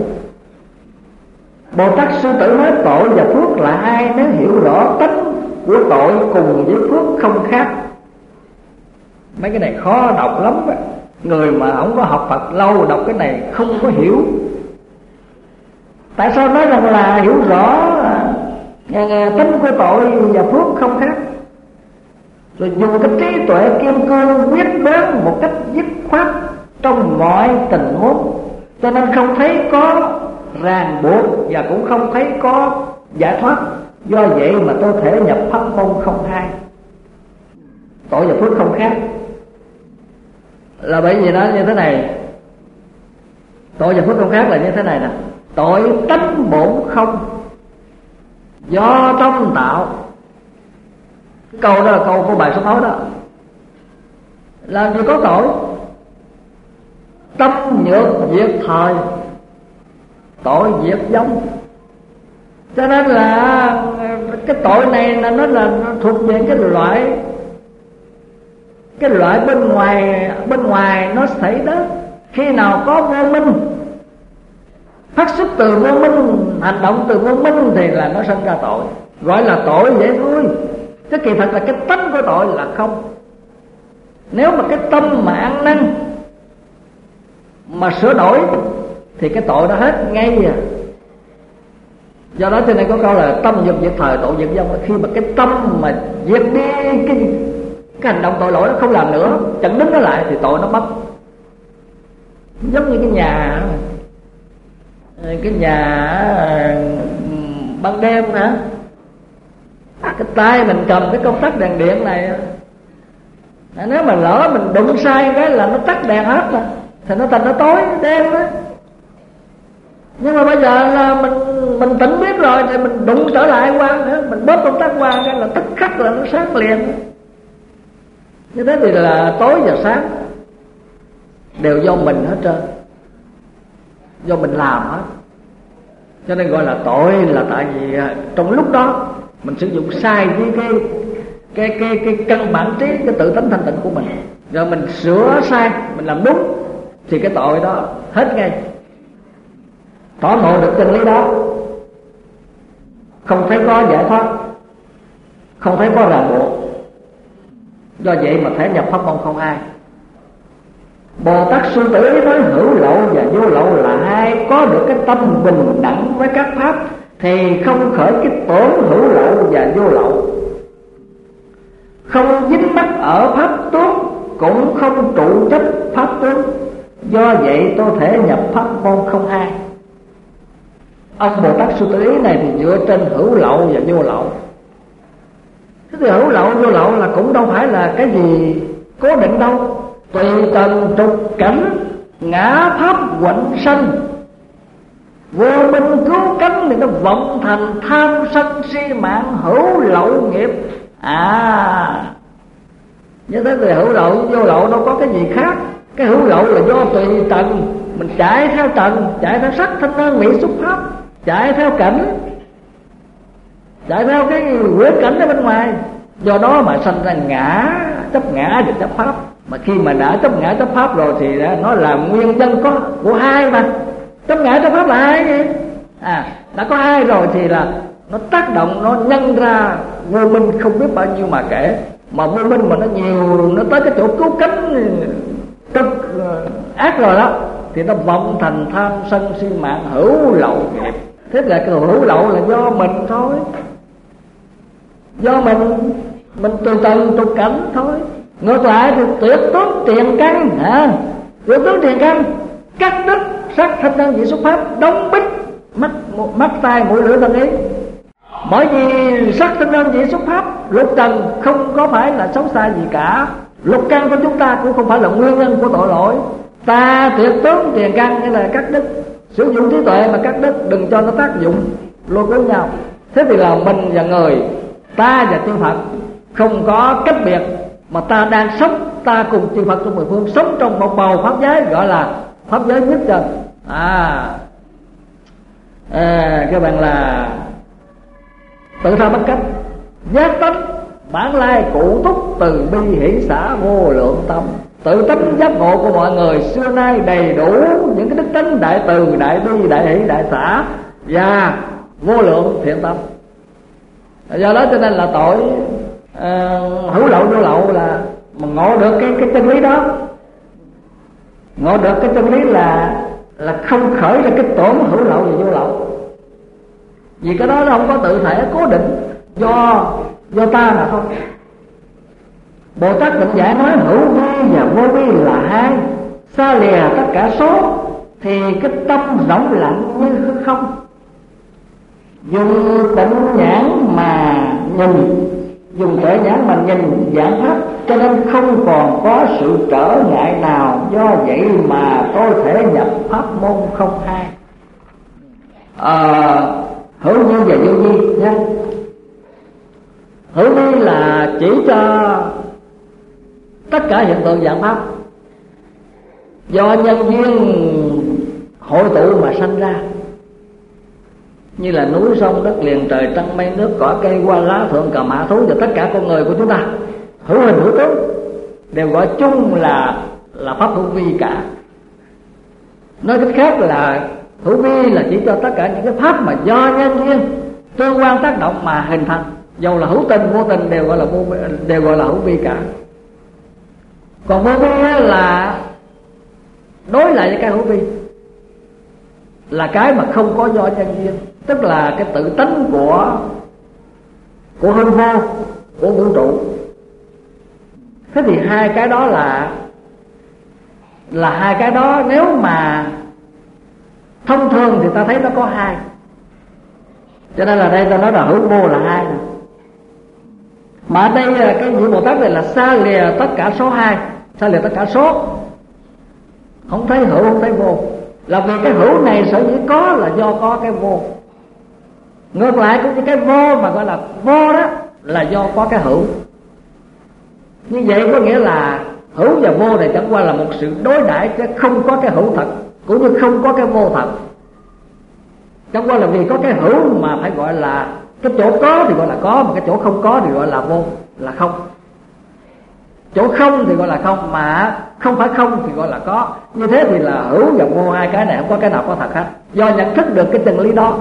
Bồ Tát sư tử nói tội và phước là hai. Nếu hiểu rõ tánh của tội cùng với phước không khác. Mấy cái này khó đọc lắm đó. Người mà không có học Phật lâu đọc cái này không có hiểu. Tại sao nói rằng là hiểu rõ tính của tội và phước không khác, rồi dùng cái trí tuệ kim cương quyết đoán một cách dứt khoát trong mọi tình huống, cho nên không thấy có ràng buộc và cũng không thấy có giải thoát. Do vậy mà tôi thể nhập pháp môn không hai. Tội và phước không khác là bởi vì nó như thế này. Tội và phước không khác là như thế này nè. Tội tánh bổn không, do tâm tạo. Cái câu đó là câu của bài số sáu đó. Làm gì có tội? Tâm nhược diệt thời, tội diệt giống. Cho nên là cái tội này là nó là nó thuộc về cái loại cái loại bên ngoài bên ngoài nó xảy đến. Khi nào có vô minh, phát xuất từ vô minh, hành động từ vô minh thì là nó sinh ra tội, gọi là tội vậy thôi. Chứ kỳ thật là cái tánh của tội là không. Nếu mà cái tâm mà ăn năn mà sửa đổi thì cái tội đó hết ngay à. Do đó cho nên có câu là tâm dục diệt thời, tội diệt vong. Khi mà cái tâm mà diệt đi cái cái hành động tội lỗi nó không làm nữa, chẳng đứng nó lại thì tội nó mất. Giống như cái nhà cái nhà ban đêm hả, cái tay mình cầm cái công tắc đèn điện này, nếu mà lỡ mình đụng sai cái là nó tắt đèn hết rồi, thì nó thành nó tối đen đó. Nhưng mà bây giờ là mình mình tỉnh biết rồi thì mình đụng trở lại qua nữa, mình bóp công tắc qua cái là tức khắc là nó sáng liền. Như thế thì là tối và sáng đều do mình hết trơn, do mình làm hết. Cho nên gọi là tội là tại vì trong lúc đó mình sử dụng sai với cái cái cái cái căn bản trí, cái tự tánh thanh tịnh của mình, rồi mình sửa sai, mình làm đúng thì cái tội đó hết ngay. Tỏ ngộ được chân lý đó, không thấy có giải thoát, không thấy có ràng buộc. Do vậy mà thể nhập pháp môn không hai. Bồ Tát sư tử nói hữu lậu và vô lậu là hai. Có được cái tâm bình đẳng với các pháp thì không khởi cái tưởng hữu lậu và vô lậu, không dính mắc ở pháp tướng, cũng không trụ chấp pháp tướng. Do vậy tôi thể nhập pháp môn không hai. Ông Bồ Tát sư tử ý này thì dựa trên hữu lậu và vô lậu. Thế thì hữu lậu vô lậu là cũng đâu phải là cái gì cố định đâu. Tùy tần trục cảnh, ngã pháp quạnh sanh, Vô minh cứu cánh thì nó vọng thành tham sân si mạng hữu lậu nghiệp. À, như thế thì hữu lậu với vô lậu đâu có cái gì khác. Cái hữu lậu là do tùy trần, mình chạy theo trần, chạy theo sắc thanh âm mỹ xúc pháp, chạy theo cảnh, chạy theo cái huyễn cảnh ở bên ngoài. Do đó mà sanh ra ngã, chấp ngã và chấp pháp. Mà khi mà đã chấp ngã chấp pháp rồi thì nó là nguyên nhân có của hai mà. Chấp ngã chấp pháp là hai gì? À, đã có hai rồi thì là nó tác động, nó nhân ra vô minh không biết bao nhiêu mà kể. Mà vô minh mà nó nhiều, nó tới cái chỗ cứu cánh cực ác rồi đó, thì nó vọng thành tham sân si mạng hữu lậu nghiệp. Thế là cái hữu lậu là do mình thôi, do mình mình từ từ tục cảnh thôi. Ngược lại thì tuyệt tướng tiền căn, à, tuyệt tướng tiền căn cắt đứt sắc thanh thân vị xuất pháp, đóng bích mắt mắt tai mũi lưỡi thân ý. Bởi vì sắc thanh thân vị xuất pháp lục trần không có phải là xấu xa gì cả. Lục căn của chúng ta cũng không phải là nguyên nhân của tội lỗi. Ta tuyệt tướng tiền căn nghĩa là cắt đứt, sử dụng trí tuệ mà cắt đứt, đừng cho nó tác dụng lôi kéo nhau. Thế thì là mình và người, ta và chư Phật không có cách biệt, mà ta đang sống, ta cùng chư Phật trong mười phương sống trong một bầu pháp giới gọi là pháp giới nhất trần. À, à các bạn là tự tha bất cách, giác tánh bản lai cụ túc từ bi hỷ xả vô lượng tâm. Tự tánh giác ngộ của mọi người xưa nay đầy đủ những cái đức tánh đại từ, đại bi, đại hỷ, đại xả và vô lượng thiện tâm. Do đó cho nên là tội uh, hữu lậu vô lậu là mà ngộ được cái cái chân lý đó, ngộ được cái chân lý là là không khởi ra cái tổn hữu lậu và vô lậu. Vì cái đó nó không có tự thể cố định, do do ta mà thôi. Bồ Tát Định Giải nói hữu vi và vô vi là hai, xa lìa tất cả số thì cái tâm rỗng lặng như hư không. Dùng tịnh nhãn mà nhìn, dùng tuệ nhãn mà nhìn giảng pháp, cho nên không còn có sự trở ngại nào. Do vậy mà tôi thể nhập pháp môn không hai. À, hữu vi và vô vi nha. Hữu vi là chỉ cho tất cả hiện tượng dạng pháp do nhân duyên hội tụ mà sanh ra, như là núi sông đất liền trời trăng mây nước cỏ cây hoa lá thượng cờ mã thú và tất cả con người của chúng ta, hữu hình hữu tướng, đều gọi chung là là pháp hữu vi cả. Nói cách khác là hữu vi là chỉ cho tất cả những cái pháp mà do nhân duyên tương quan tác động mà hình thành, dầu là hữu tình vô tình đều gọi là vô đều gọi là hữu vi cả. Còn vô vi là đối lại với cái hữu vi, là cái mà không có do nhân duyên, tức là cái tự tánh của của hư vô, của vũ trụ. Thế thì hai cái đó là là hai cái đó nếu mà thông thường thì ta thấy nó có hai, cho nên là đây ta nói là hữu vô là hai này. Mà ở đây là cái vị Bồ Tát này là xa lìa tất cả số hai, xa lìa tất cả số, không thấy hữu không thấy vô, là vì cái hữu này sở dĩ có là do có cái vô. Ngược lại cũng như cái vô mà gọi là vô đó là do có cái hữu. Như vậy có nghĩa là hữu và vô này chẳng qua là một sự đối đãi, chứ không có cái hữu thật, cũng như không có cái vô thật. Chẳng qua là vì có cái hữu mà phải gọi là cái chỗ có thì gọi là có, mà cái chỗ không có thì gọi là vô, là không. Chỗ không thì gọi là không, mà không phải không thì gọi là có. Như thế thì là hữu và vô, hai cái này không có cái nào có thật hết. Do nhận thức được cái chân lý đó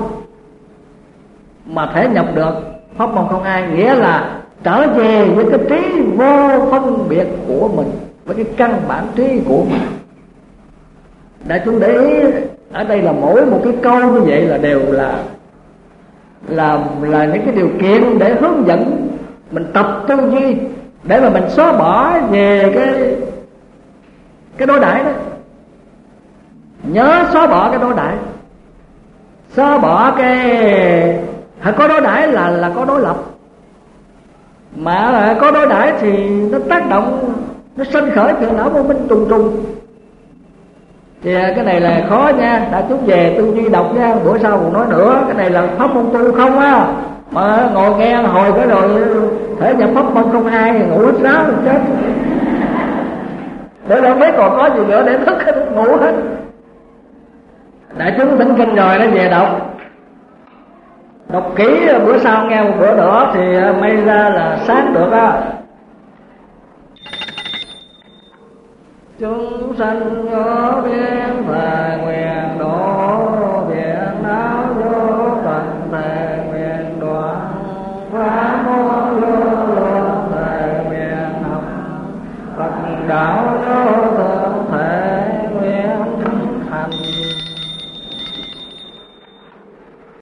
mà thể nhập được pháp môn không hai, nghĩa là trở về với cái trí vô phân biệt của mình, với cái căn bản trí của mình. Đại chúng để ý ở đây là mỗi một cái câu như vậy là đều là là là những cái điều kiện để hướng dẫn mình tập tư duy, để mà mình xóa bỏ về cái cái đối đãi đó. Nhớ xóa bỏ cái đối đãi, xóa bỏ cái hãy có đối đãi là là có đối lập, mà là có đối đãi thì nó tác động, nó sinh khởi phiền não vô minh trùng trùng. Thì cái này là khó nha, đã chút về tư duy đọc nha, bữa sau còn nói nữa. Cái này là pháp môn tu không á, mà ngồi nghe hồi cái rồi thể nhập pháp môn không hai ngủ hết ráo rồi chết. Để đâu biết còn có gì nữa để thức hết, ngủ hết. Đại chúng thỉnh kinh rồi nó về đọc, đọc kỹ bữa sau nghe một bữa nữa thì may ra là sáng được á. Chúng sanh có biến thề nguyện độ, việc não vô cần thề nguyện đoạn, phá môn vô luôn thề nguyện học, Phật đạo vô thượng thể